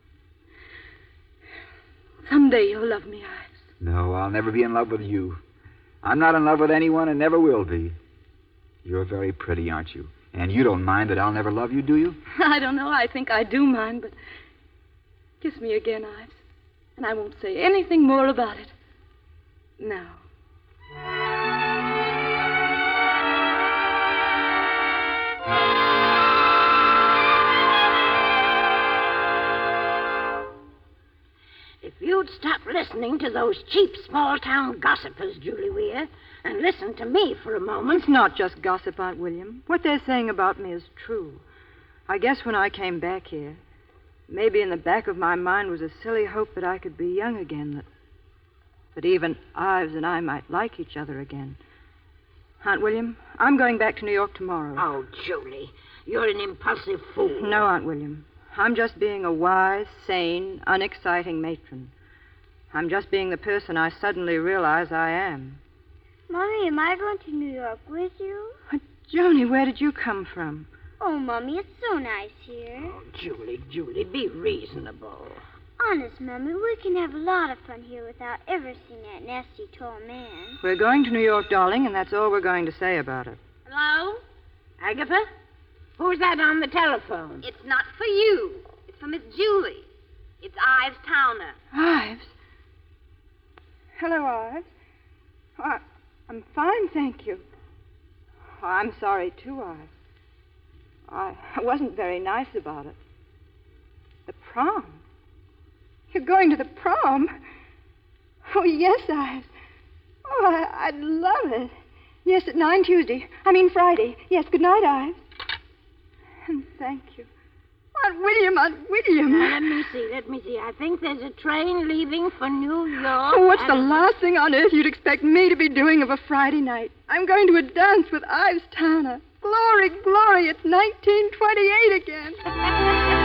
Speaker 10: Someday you'll love me, Ives.
Speaker 4: No, I'll never be in love with you. I'm not in love with anyone and never will be. You're very pretty, aren't you? And you don't mind that I'll never love you, do you?
Speaker 10: I don't know. I think I do mind, but kiss me again, Ives. And I won't say anything more about it. Now.
Speaker 6: If you'd stop listening to those cheap small-town gossipers, Julie Weir, and listen to me for a moment...
Speaker 10: It's not just gossip, Aunt William. What they're saying about me is true. I guess when I came back here, maybe in the back of my mind was a silly hope that I could be young again, that even Ives and I might like each other again. Aunt William, I'm going back to New York tomorrow.
Speaker 6: Oh, Julie, you're an impulsive fool.
Speaker 10: No, Aunt William. I'm just being a wise, sane, unexciting matron. I'm just being the person I suddenly realize I am.
Speaker 5: Mommy, am I going to New York with you?
Speaker 10: Joni, where did you come from?
Speaker 5: Oh, Mommy, it's so nice here.
Speaker 6: Oh, Julie, be reasonable.
Speaker 5: Honest, Mommy, we can have a lot of fun here without ever seeing that nasty tall man.
Speaker 10: We're going to New York, darling, and that's all we're going to say about it.
Speaker 6: Hello? Agatha? Who's that on the telephone?
Speaker 7: It's not for you. It's for Miss Julie. It's Ives Towner.
Speaker 10: Ives? Hello, Ives. Oh, I'm fine, thank you. Oh, I'm sorry, too, Ives. I wasn't very nice about it. The prom? You're going to the prom? Oh, yes, Ives. Oh, I'd love it. Yes, at 9 Friday. Yes, good night, Ives. And thank you. Aunt William.
Speaker 6: Now, let me see. I think there's a train leaving for New York.
Speaker 10: Oh, what's the last thing on earth you'd expect me to be doing of a Friday night? I'm going to a dance with Ives Towner. Glory, glory, it's 1928 again.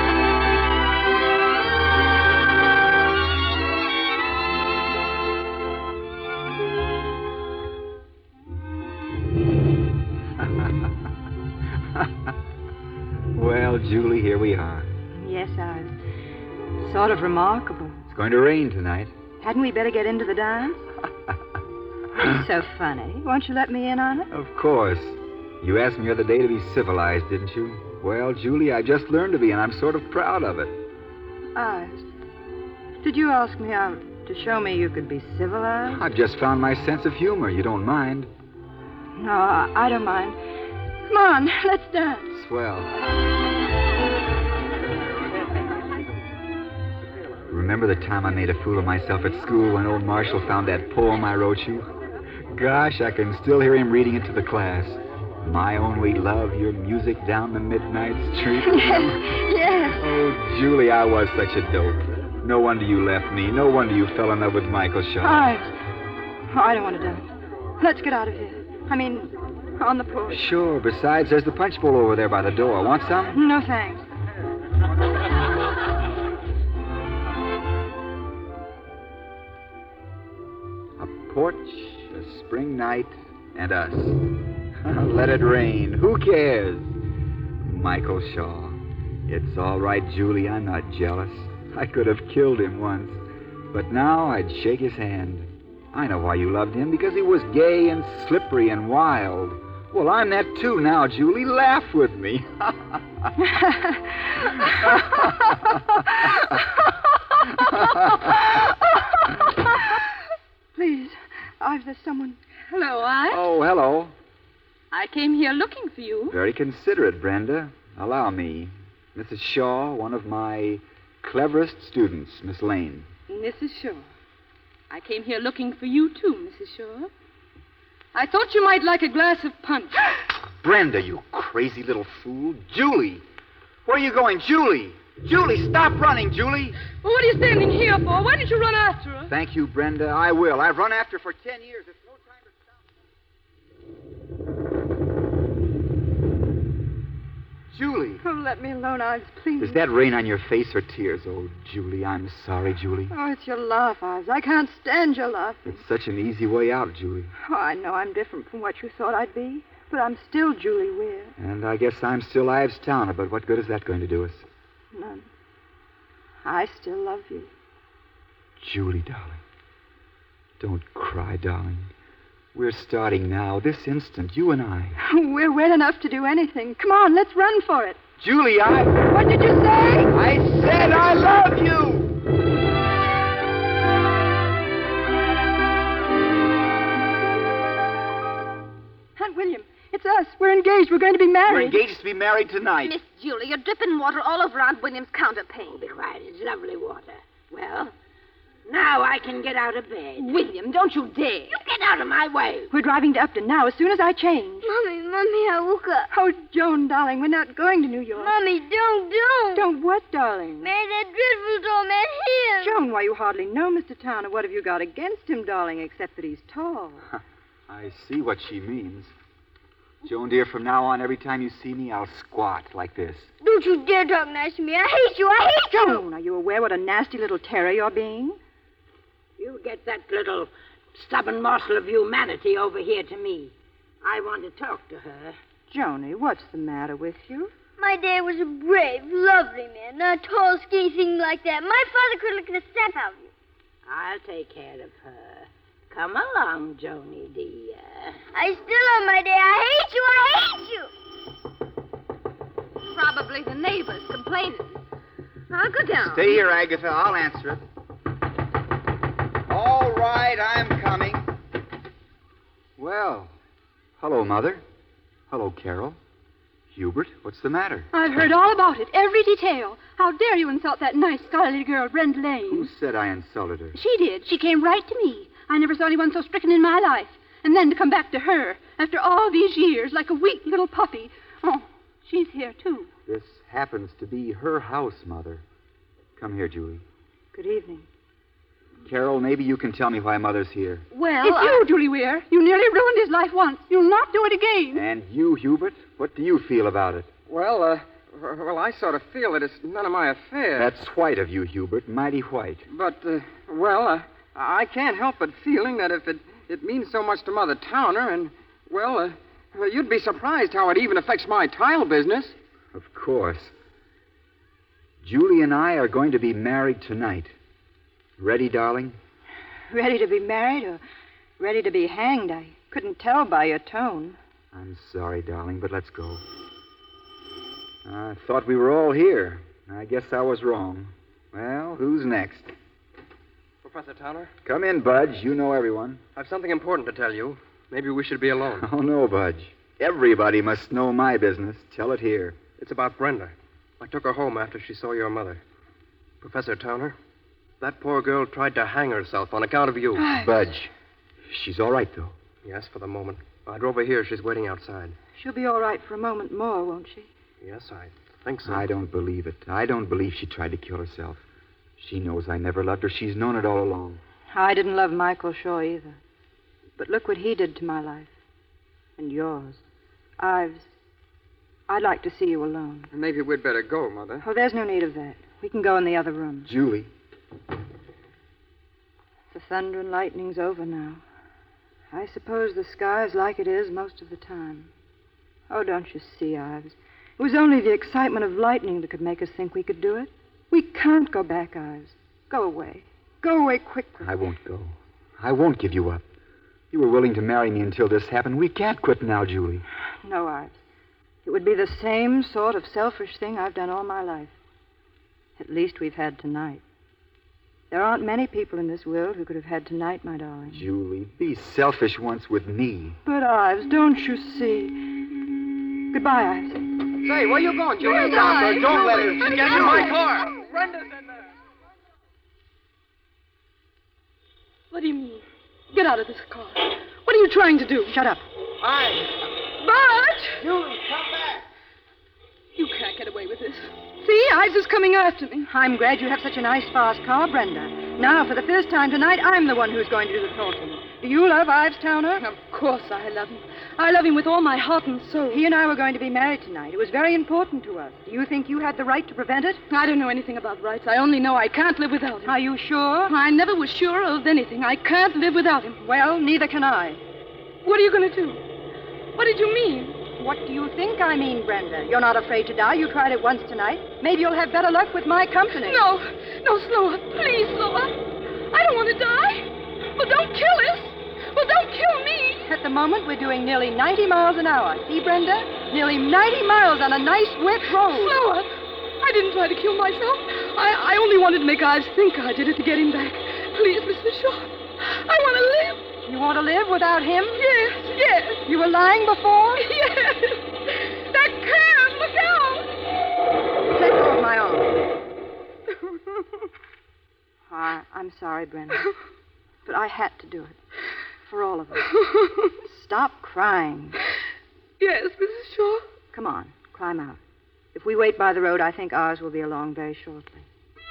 Speaker 4: Well, Julie, here we are.
Speaker 10: Yes, Ives. Sort of remarkable.
Speaker 4: It's going to rain tonight.
Speaker 10: Hadn't we better get into the dance? It's so funny. Won't you let me in on it?
Speaker 4: Of course. You asked me the other day to be civilized, didn't you? Well, Julie, I just learned to be, and I'm sort of proud of it.
Speaker 10: Ives, did you ask me out to show me you could be civilized?
Speaker 4: I've just found my sense of humor. You don't mind?
Speaker 10: No, I don't mind. Come on, let's dance.
Speaker 4: Swell. Remember the time I made a fool of myself at school when old Marshall found that poem I wrote you? Gosh, I can still hear him reading it to the class. My only love, your music down the midnight street.
Speaker 10: Yes.
Speaker 4: Oh, Julie, I was such a dope. No wonder you left me. No wonder you fell in love with Michael Shaw.
Speaker 10: Ives. Oh, I don't want to dance. Let's get out of here. I mean, on the porch.
Speaker 4: Sure. Besides, there's the punch bowl over there by the door. Want some?
Speaker 10: No, thanks.
Speaker 4: A porch, a spring night, and us. Let it rain. Who cares? Michael Shaw. It's all right, Julie. I'm not jealous. I could have killed him once. But now I'd shake his hand. I know why you loved him, because he was gay and slippery and wild. Well, I'm that too now, Julie. Laugh with me.
Speaker 10: Please, Ives, there's someone.
Speaker 8: Hello, Ives.
Speaker 4: Oh, hello.
Speaker 8: I came here looking for you.
Speaker 4: Very considerate, Brenda. Allow me. Mrs. Shaw, one of my cleverest students, Miss Lane.
Speaker 8: Mrs. Shaw. I came here looking for you, too, Mrs. Shaw. I thought you might like a glass of punch.
Speaker 4: Brenda, you crazy little fool. Julie! Where are you going, Julie? Julie, stop running, Julie!
Speaker 8: Well, what are you standing here for? Why don't you run after her?
Speaker 4: Thank you, Brenda. I will. I've run after her for 10 years. It's no time to stop. Julie!
Speaker 10: Oh, let me alone, Ives, please.
Speaker 4: Is that rain on your face or tears? Oh, Julie, I'm sorry, Julie.
Speaker 10: Oh, it's your laugh, Ives. I can't stand your laugh.
Speaker 4: It's such an easy way out, Julie.
Speaker 10: Oh, I know I'm different from what you thought I'd be, but I'm still Julie Weir.
Speaker 4: And I guess I'm still Ives Towner, but what good is that going to do us?
Speaker 10: None. I still love you.
Speaker 4: Julie, darling. Don't cry, darling. We're starting now, this instant, you and I.
Speaker 10: We're well enough to do anything. Come on, let's run for it.
Speaker 4: Julie,
Speaker 10: What did you say?
Speaker 4: I said I love you!
Speaker 10: Aunt William, it's us. We're engaged. We're going to be married.
Speaker 4: We're engaged to be married tonight.
Speaker 7: Miss Julie, you're dripping water all over Aunt William's counterpane.
Speaker 6: Be quiet. It's lovely water. Well, now I can get out of bed.
Speaker 7: William, don't you dare.
Speaker 6: You get out of my way.
Speaker 10: We're driving to Upton now as soon as I change.
Speaker 5: Mommy, I woke up.
Speaker 10: Oh, Joan, darling, we're not going to New York.
Speaker 5: Mommy, don't.
Speaker 10: Don't what, darling?
Speaker 5: Man, that dreadful old man here.
Speaker 10: Joan, why, you hardly know Mr. Towner. What have you got against him, darling, except that he's tall?
Speaker 4: I see what she means. Joan, dear, from now on, every time you see me, I'll squat like this.
Speaker 5: Don't you dare talk nice to me. I hate you.
Speaker 10: Joan, are you aware what a nasty little terror you're being?
Speaker 6: You get that little stubborn morsel of humanity over here to me. I want to talk to her.
Speaker 10: Joni, what's the matter with you?
Speaker 5: My dad was a brave, lovely man, not a tall, skinny thing like that. My father could look at the step out of you.
Speaker 6: I'll take care of her. Come along, Joni, dear.
Speaker 5: I still love my dad. I hate you.
Speaker 7: Probably the neighbors complaining. I'll go down.
Speaker 4: Stay here, Agatha. I'll answer it. All right, I'm coming. Well, hello, Mother. Hello, Carol. Hubert, what's the matter?
Speaker 9: I've heard all about it, every detail. How dare you insult that nice, scholarly girl, Brenda Lane?
Speaker 4: Who said I insulted her?
Speaker 9: She did. She came right to me. I never saw anyone so stricken in my life. And then to come back to her, after all these years, like a weak little puppy. Oh, she's here, too.
Speaker 4: This happens to be her house, Mother. Come here, Julie.
Speaker 10: Good evening.
Speaker 4: Carol, maybe you can tell me why Mother's here.
Speaker 9: Well, it's you, Julie Weir. You nearly ruined his life once. You'll not do it again.
Speaker 4: And you, Hubert, what do you feel about it?
Speaker 11: Well, I sort of feel that it's none of my affair.
Speaker 4: That's white of you, Hubert, mighty white.
Speaker 11: But, I can't help but feeling that if it means so much to Mother Towner, and, you'd be surprised how it even affects my tile business.
Speaker 4: Of course. Julie and I are going to be married tonight. Ready, darling?
Speaker 10: Ready to be married or ready to be hanged? I couldn't tell by your tone.
Speaker 4: I'm sorry, darling, but let's go. I thought we were all here. I guess I was wrong. Well, who's next?
Speaker 11: Professor Towner?
Speaker 4: Come in, Budge. You know everyone.
Speaker 11: I've something important to tell you. Maybe we should be alone.
Speaker 4: Oh, no, Budge. Everybody must know my business. Tell it here.
Speaker 11: It's about Brenda. I took her home after she saw your mother. Professor Towner, that poor girl tried to hang herself on account of you.
Speaker 4: Budge, she's all right, though.
Speaker 11: Yes, for the moment. I drove her here. She's waiting outside.
Speaker 10: She'll be all right for a moment more, won't she?
Speaker 11: Yes, I think so.
Speaker 4: I don't believe it. I don't believe she tried to kill herself. She knows I never loved her. She's known it all along.
Speaker 10: I didn't love Michael Shaw either. But look what he did to my life. And yours. I'd like to see you alone.
Speaker 11: Maybe we'd better go, Mother.
Speaker 10: Oh, there's no need of that. We can go in the other room.
Speaker 4: Julie.
Speaker 10: The thunder and lightning's over now. I suppose the sky's like it is most of the time. Oh, don't you see, Ives? It was only the excitement of lightning that could make us think we could do it. We can't go back, Ives. Go away. Go away quickly.
Speaker 4: I won't go. I won't give you up. You were willing to marry me until this happened. We can't quit now, Julie.
Speaker 10: No, Ives. It would be the same sort of selfish thing I've done all my life. At least we've had tonight. There aren't many people in this world who could have had tonight, my darling.
Speaker 4: Julie, be selfish once with me.
Speaker 10: But, Ives, don't you see? Goodbye, Ives.
Speaker 11: Say, where you going, Julie?
Speaker 10: Stop her.
Speaker 11: Don't let her. She's getting in my car.
Speaker 10: Brenda's in there. What do you mean? Get out of this car. What are you trying to do? Shut up. Bart!
Speaker 11: Julie, come back.
Speaker 10: You can't get away with this. See, Ives is coming after me. I'm glad you have such a nice, fast car, Brenda. Now, for the first time tonight, I'm the one who's going to do the talking. Do you love Ives Towner? Of course I love him. I love him with all my heart and soul. He and I were going to be married tonight. It was very important to us. Do you think you had the right to prevent it? I don't know anything about rights. I only know I can't live without him. Are you sure? I never was sure of anything. I can't live without him. Well, neither can I. What are you going to do? What did you mean? What do you think I mean, Brenda? You're not afraid to die. You tried it once tonight. Maybe you'll have better luck with my company. No, slow up. Please, slow up. I don't want to die. Well, don't kill us. Well, don't kill me. At the moment, we're doing nearly 90 miles an hour. See, Brenda? Nearly 90 miles on a nice, wet road. Slow up. I didn't try to kill myself. I only wanted to make Ives think I did it to get him back. Please, Mr. Shaw. I want to live. You want to live without him? Yes. You were lying before? Yes. That can, look out. Let go of my arm. I'm sorry, Brenda. But I had to do it. For all of us. Stop crying. Yes, Mrs. Shaw. Come on, climb out. If we wait by the road, I think ours will be along very shortly.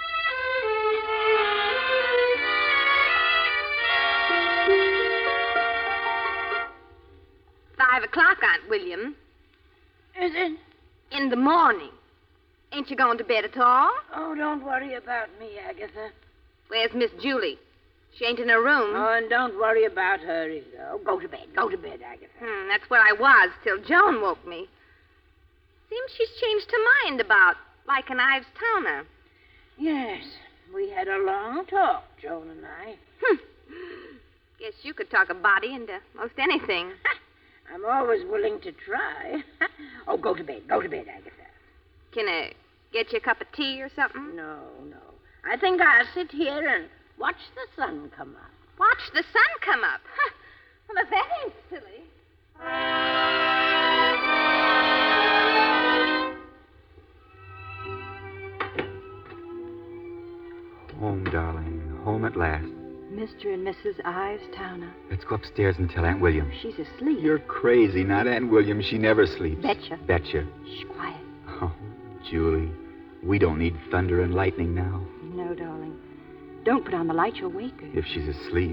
Speaker 7: 5 o'clock, Aunt William.
Speaker 6: Is it?
Speaker 7: In the morning. Ain't you going to bed at all?
Speaker 6: Oh, don't worry about me, Agatha.
Speaker 7: Where's Miss Julie? She ain't in her room.
Speaker 6: Oh, and don't worry about her either. Oh, go to bed, Agatha.
Speaker 7: That's where I was till Joan woke me. Seems she's changed her mind about liking Ives Towner.
Speaker 6: Yes, we had a long talk, Joan and I.
Speaker 7: Guess you could talk a body into most anything.
Speaker 6: I'm always willing to try. Oh, go to bed, Agatha.
Speaker 7: Can I get you a cup of tea or something?
Speaker 6: No. I think I'll sit here and watch the sun come up.
Speaker 7: Watch the sun come up? Well, if that ain't silly.
Speaker 4: Home, darling. Home at last.
Speaker 10: Mr. and Mrs. Ives Towner.
Speaker 4: Let's go upstairs and tell Aunt William.
Speaker 10: She's asleep.
Speaker 4: You're crazy, not Aunt William. She never sleeps.
Speaker 10: Betcha. Shh, quiet.
Speaker 4: Oh, Julie, we don't need thunder and lightning now.
Speaker 10: No, darling. Don't put on the light. You'll wake her.
Speaker 4: If she's asleep.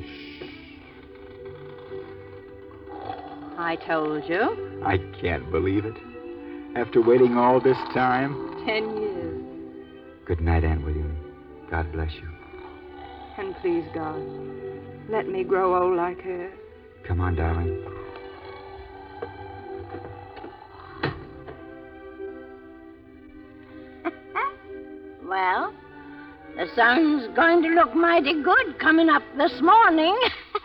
Speaker 10: I told you.
Speaker 4: I can't believe it. After waiting all this time.
Speaker 10: 10 years.
Speaker 4: Good night, Aunt William. God bless you.
Speaker 10: And please, God, let me grow old like her.
Speaker 4: Come on, darling.
Speaker 6: Well, the sun's going to look mighty good coming up this morning.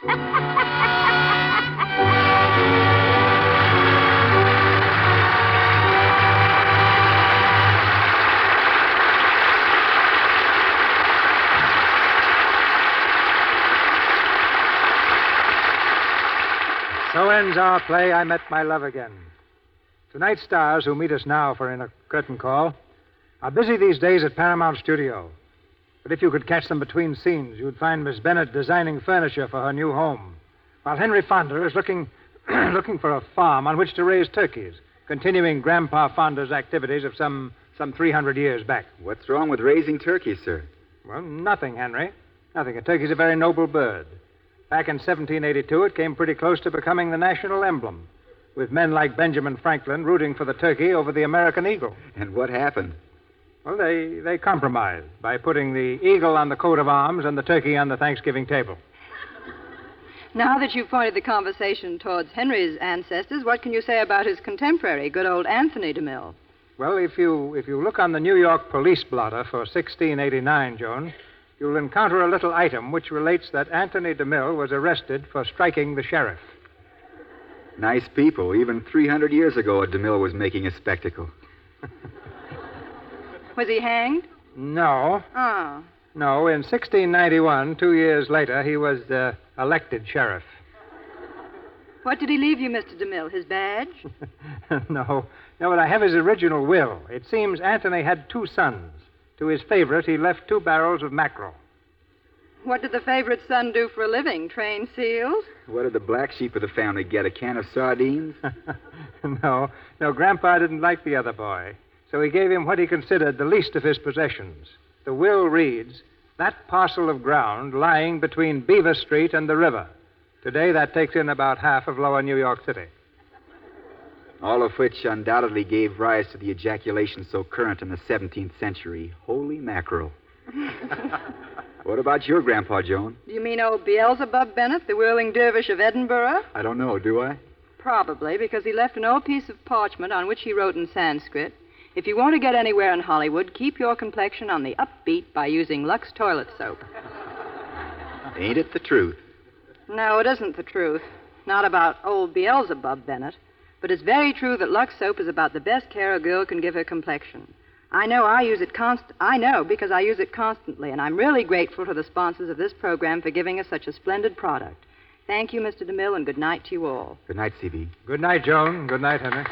Speaker 3: So ends our play, I Met My Love Again. Tonight's stars, who meet us now for a curtain call, are busy these days at Paramount Studio. But if you could catch them between scenes, you'd find Miss Bennett designing furniture for her new home, while Henry Fonda is looking for a farm on which to raise turkeys, continuing Grandpa Fonda's activities of some 300 years back.
Speaker 4: What's wrong with raising turkeys, sir?
Speaker 3: Well, nothing, Henry. Nothing. A turkey's a very noble bird. Back in 1782, it came pretty close to becoming the national emblem, with men like Benjamin Franklin rooting for the turkey over the American eagle.
Speaker 4: And what happened?
Speaker 3: Well, they compromised by putting the eagle on the coat of arms and the turkey on the Thanksgiving table.
Speaker 10: Now that you've pointed the conversation towards Henry's ancestors, what can you say about his contemporary, good old Anthony DeMille?
Speaker 3: Well, if you look on the New York police blotter for 1689, Joan, you'll encounter a little item which relates that Anthony DeMille was arrested for striking the sheriff.
Speaker 4: Nice people. Even 300 years ago, DeMille was making a spectacle.
Speaker 10: Was he hanged?
Speaker 3: No.
Speaker 10: Oh.
Speaker 3: No, in 1691, 2 years later, he was elected sheriff.
Speaker 10: What did he leave you, Mr. DeMille? His badge?
Speaker 3: No, but I have his original will. It seems Anthony had 2 sons. To his favorite, he left 2 barrels of mackerel.
Speaker 10: What did the favorite son do for a living? Train seals?
Speaker 4: What did the black sheep of the family get? A can of sardines?
Speaker 3: No, Grandpa didn't like the other boy. So he gave him what he considered the least of his possessions. The will reads, that parcel of ground lying between Beaver Street and the river. Today, that takes in about half of lower New York City.
Speaker 4: All of which undoubtedly gave rise to the ejaculation so current in the 17th century. Holy mackerel. What about your Grandpa, Joan?
Speaker 10: Do you mean old Beelzebub Bennett, the whirling dervish of Edinburgh?
Speaker 4: I don't know, do I?
Speaker 10: Probably, because he left an old piece of parchment on which he wrote in Sanskrit, if you want to get anywhere in Hollywood, keep your complexion on the upbeat by using Lux toilet soap.
Speaker 4: Ain't it the truth?
Speaker 10: No, it isn't the truth. Not about old Beelzebub Bennett. But it's very true that Lux soap is about the best care a girl can give her complexion. I know because I use it constantly, and I'm really grateful to the sponsors of this program for giving us such a splendid product. Thank you, Mr. DeMille, and good night to you all.
Speaker 4: Good night, C.B.
Speaker 3: Good night, Joan. Good night, Henry.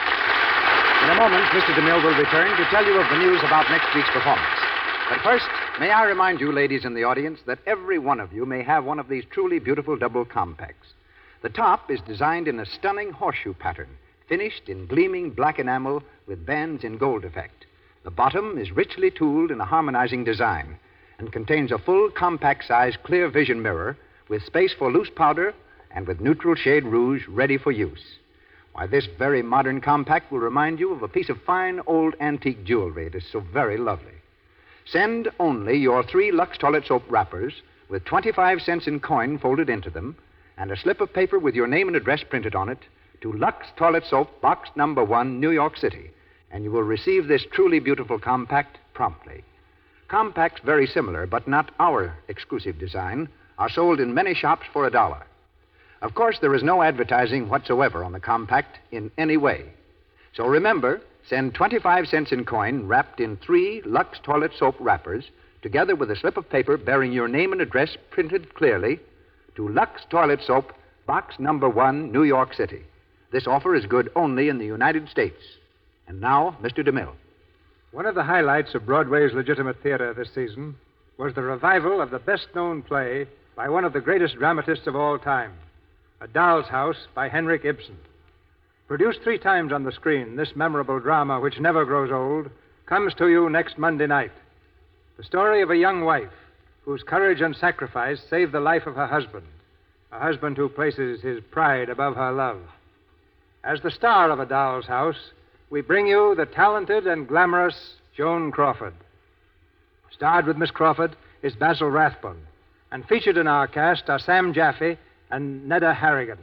Speaker 2: In a moment, Mr. DeMille will return to tell you of the news about next week's performance. But first, may I remind you, ladies in the audience, that every one of you may have one of these truly beautiful double compacts. The top is designed in a stunning horseshoe pattern, finished in gleaming black enamel with bands in gold effect. The bottom is richly tooled in a harmonizing design and contains a full compact-sized clear vision mirror with space for loose powder and with neutral shade rouge ready for use. Why, this very modern compact will remind you of a piece of fine old antique jewelry. It is so very lovely. Send only your 3 Lux toilet soap wrappers with 25 cents in coin folded into them and a slip of paper with your name and address printed on it to Lux Toilet Soap, Box Number 1, New York City, and you will receive this truly beautiful compact promptly. Compacts very similar, but not our exclusive design, are sold in many shops for $1. Of course, there is no advertising whatsoever on the compact in any way. So remember, send 25 cents in coin wrapped in 3 Lux Toilet Soap wrappers, together with a slip of paper bearing your name and address printed clearly, to Lux Toilet Soap, Box Number 1, New York City. This offer is good only in the United States. And now, Mr. DeMille.
Speaker 3: One of the highlights of Broadway's legitimate theater this season was the revival of the best-known play by one of the greatest dramatists of all time, A Doll's House by Henrik Ibsen. Produced 3 times on the screen, this memorable drama, which never grows old, comes to you next Monday night. The story of a young wife whose courage and sacrifice saved the life of her husband, a husband who places his pride above her love. As the star of A Doll's House, we bring you the talented and glamorous Joan Crawford. Starred with Miss Crawford is Basil Rathbone, and featured in our cast are Sam Jaffe and Nedda Harrigan.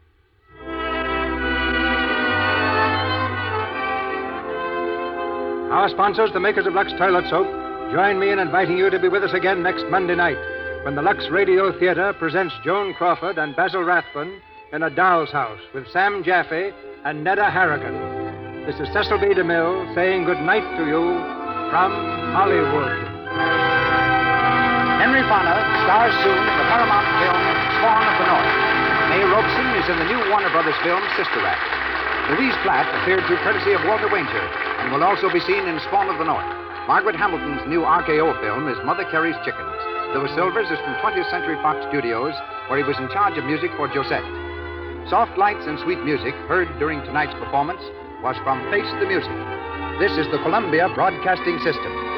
Speaker 3: Our sponsors, the makers of Lux Toilet Soap, join me in inviting you to be with us again next Monday night when the Lux Radio Theater presents Joan Crawford and Basil Rathbone in A Doll's House with Sam Jaffe and Nedda Harrigan. This is Cecil B. DeMille saying good night to you from Hollywood.
Speaker 2: Henry Fonda stars soon in the Paramount film Spawn of the North. May Robeson is in the new Warner Brothers film Sister Act. Louise Platt appeared through courtesy of Walter Wanger and will also be seen in Spawn of the North. Margaret Hamilton's new RKO film is Mother Carey's Chickens. Louis Silvers is from 20th Century Fox Studios, where he was in charge of music for Josette. Soft lights and sweet music heard during tonight's performance was from Face the Music. This is the Columbia Broadcasting System.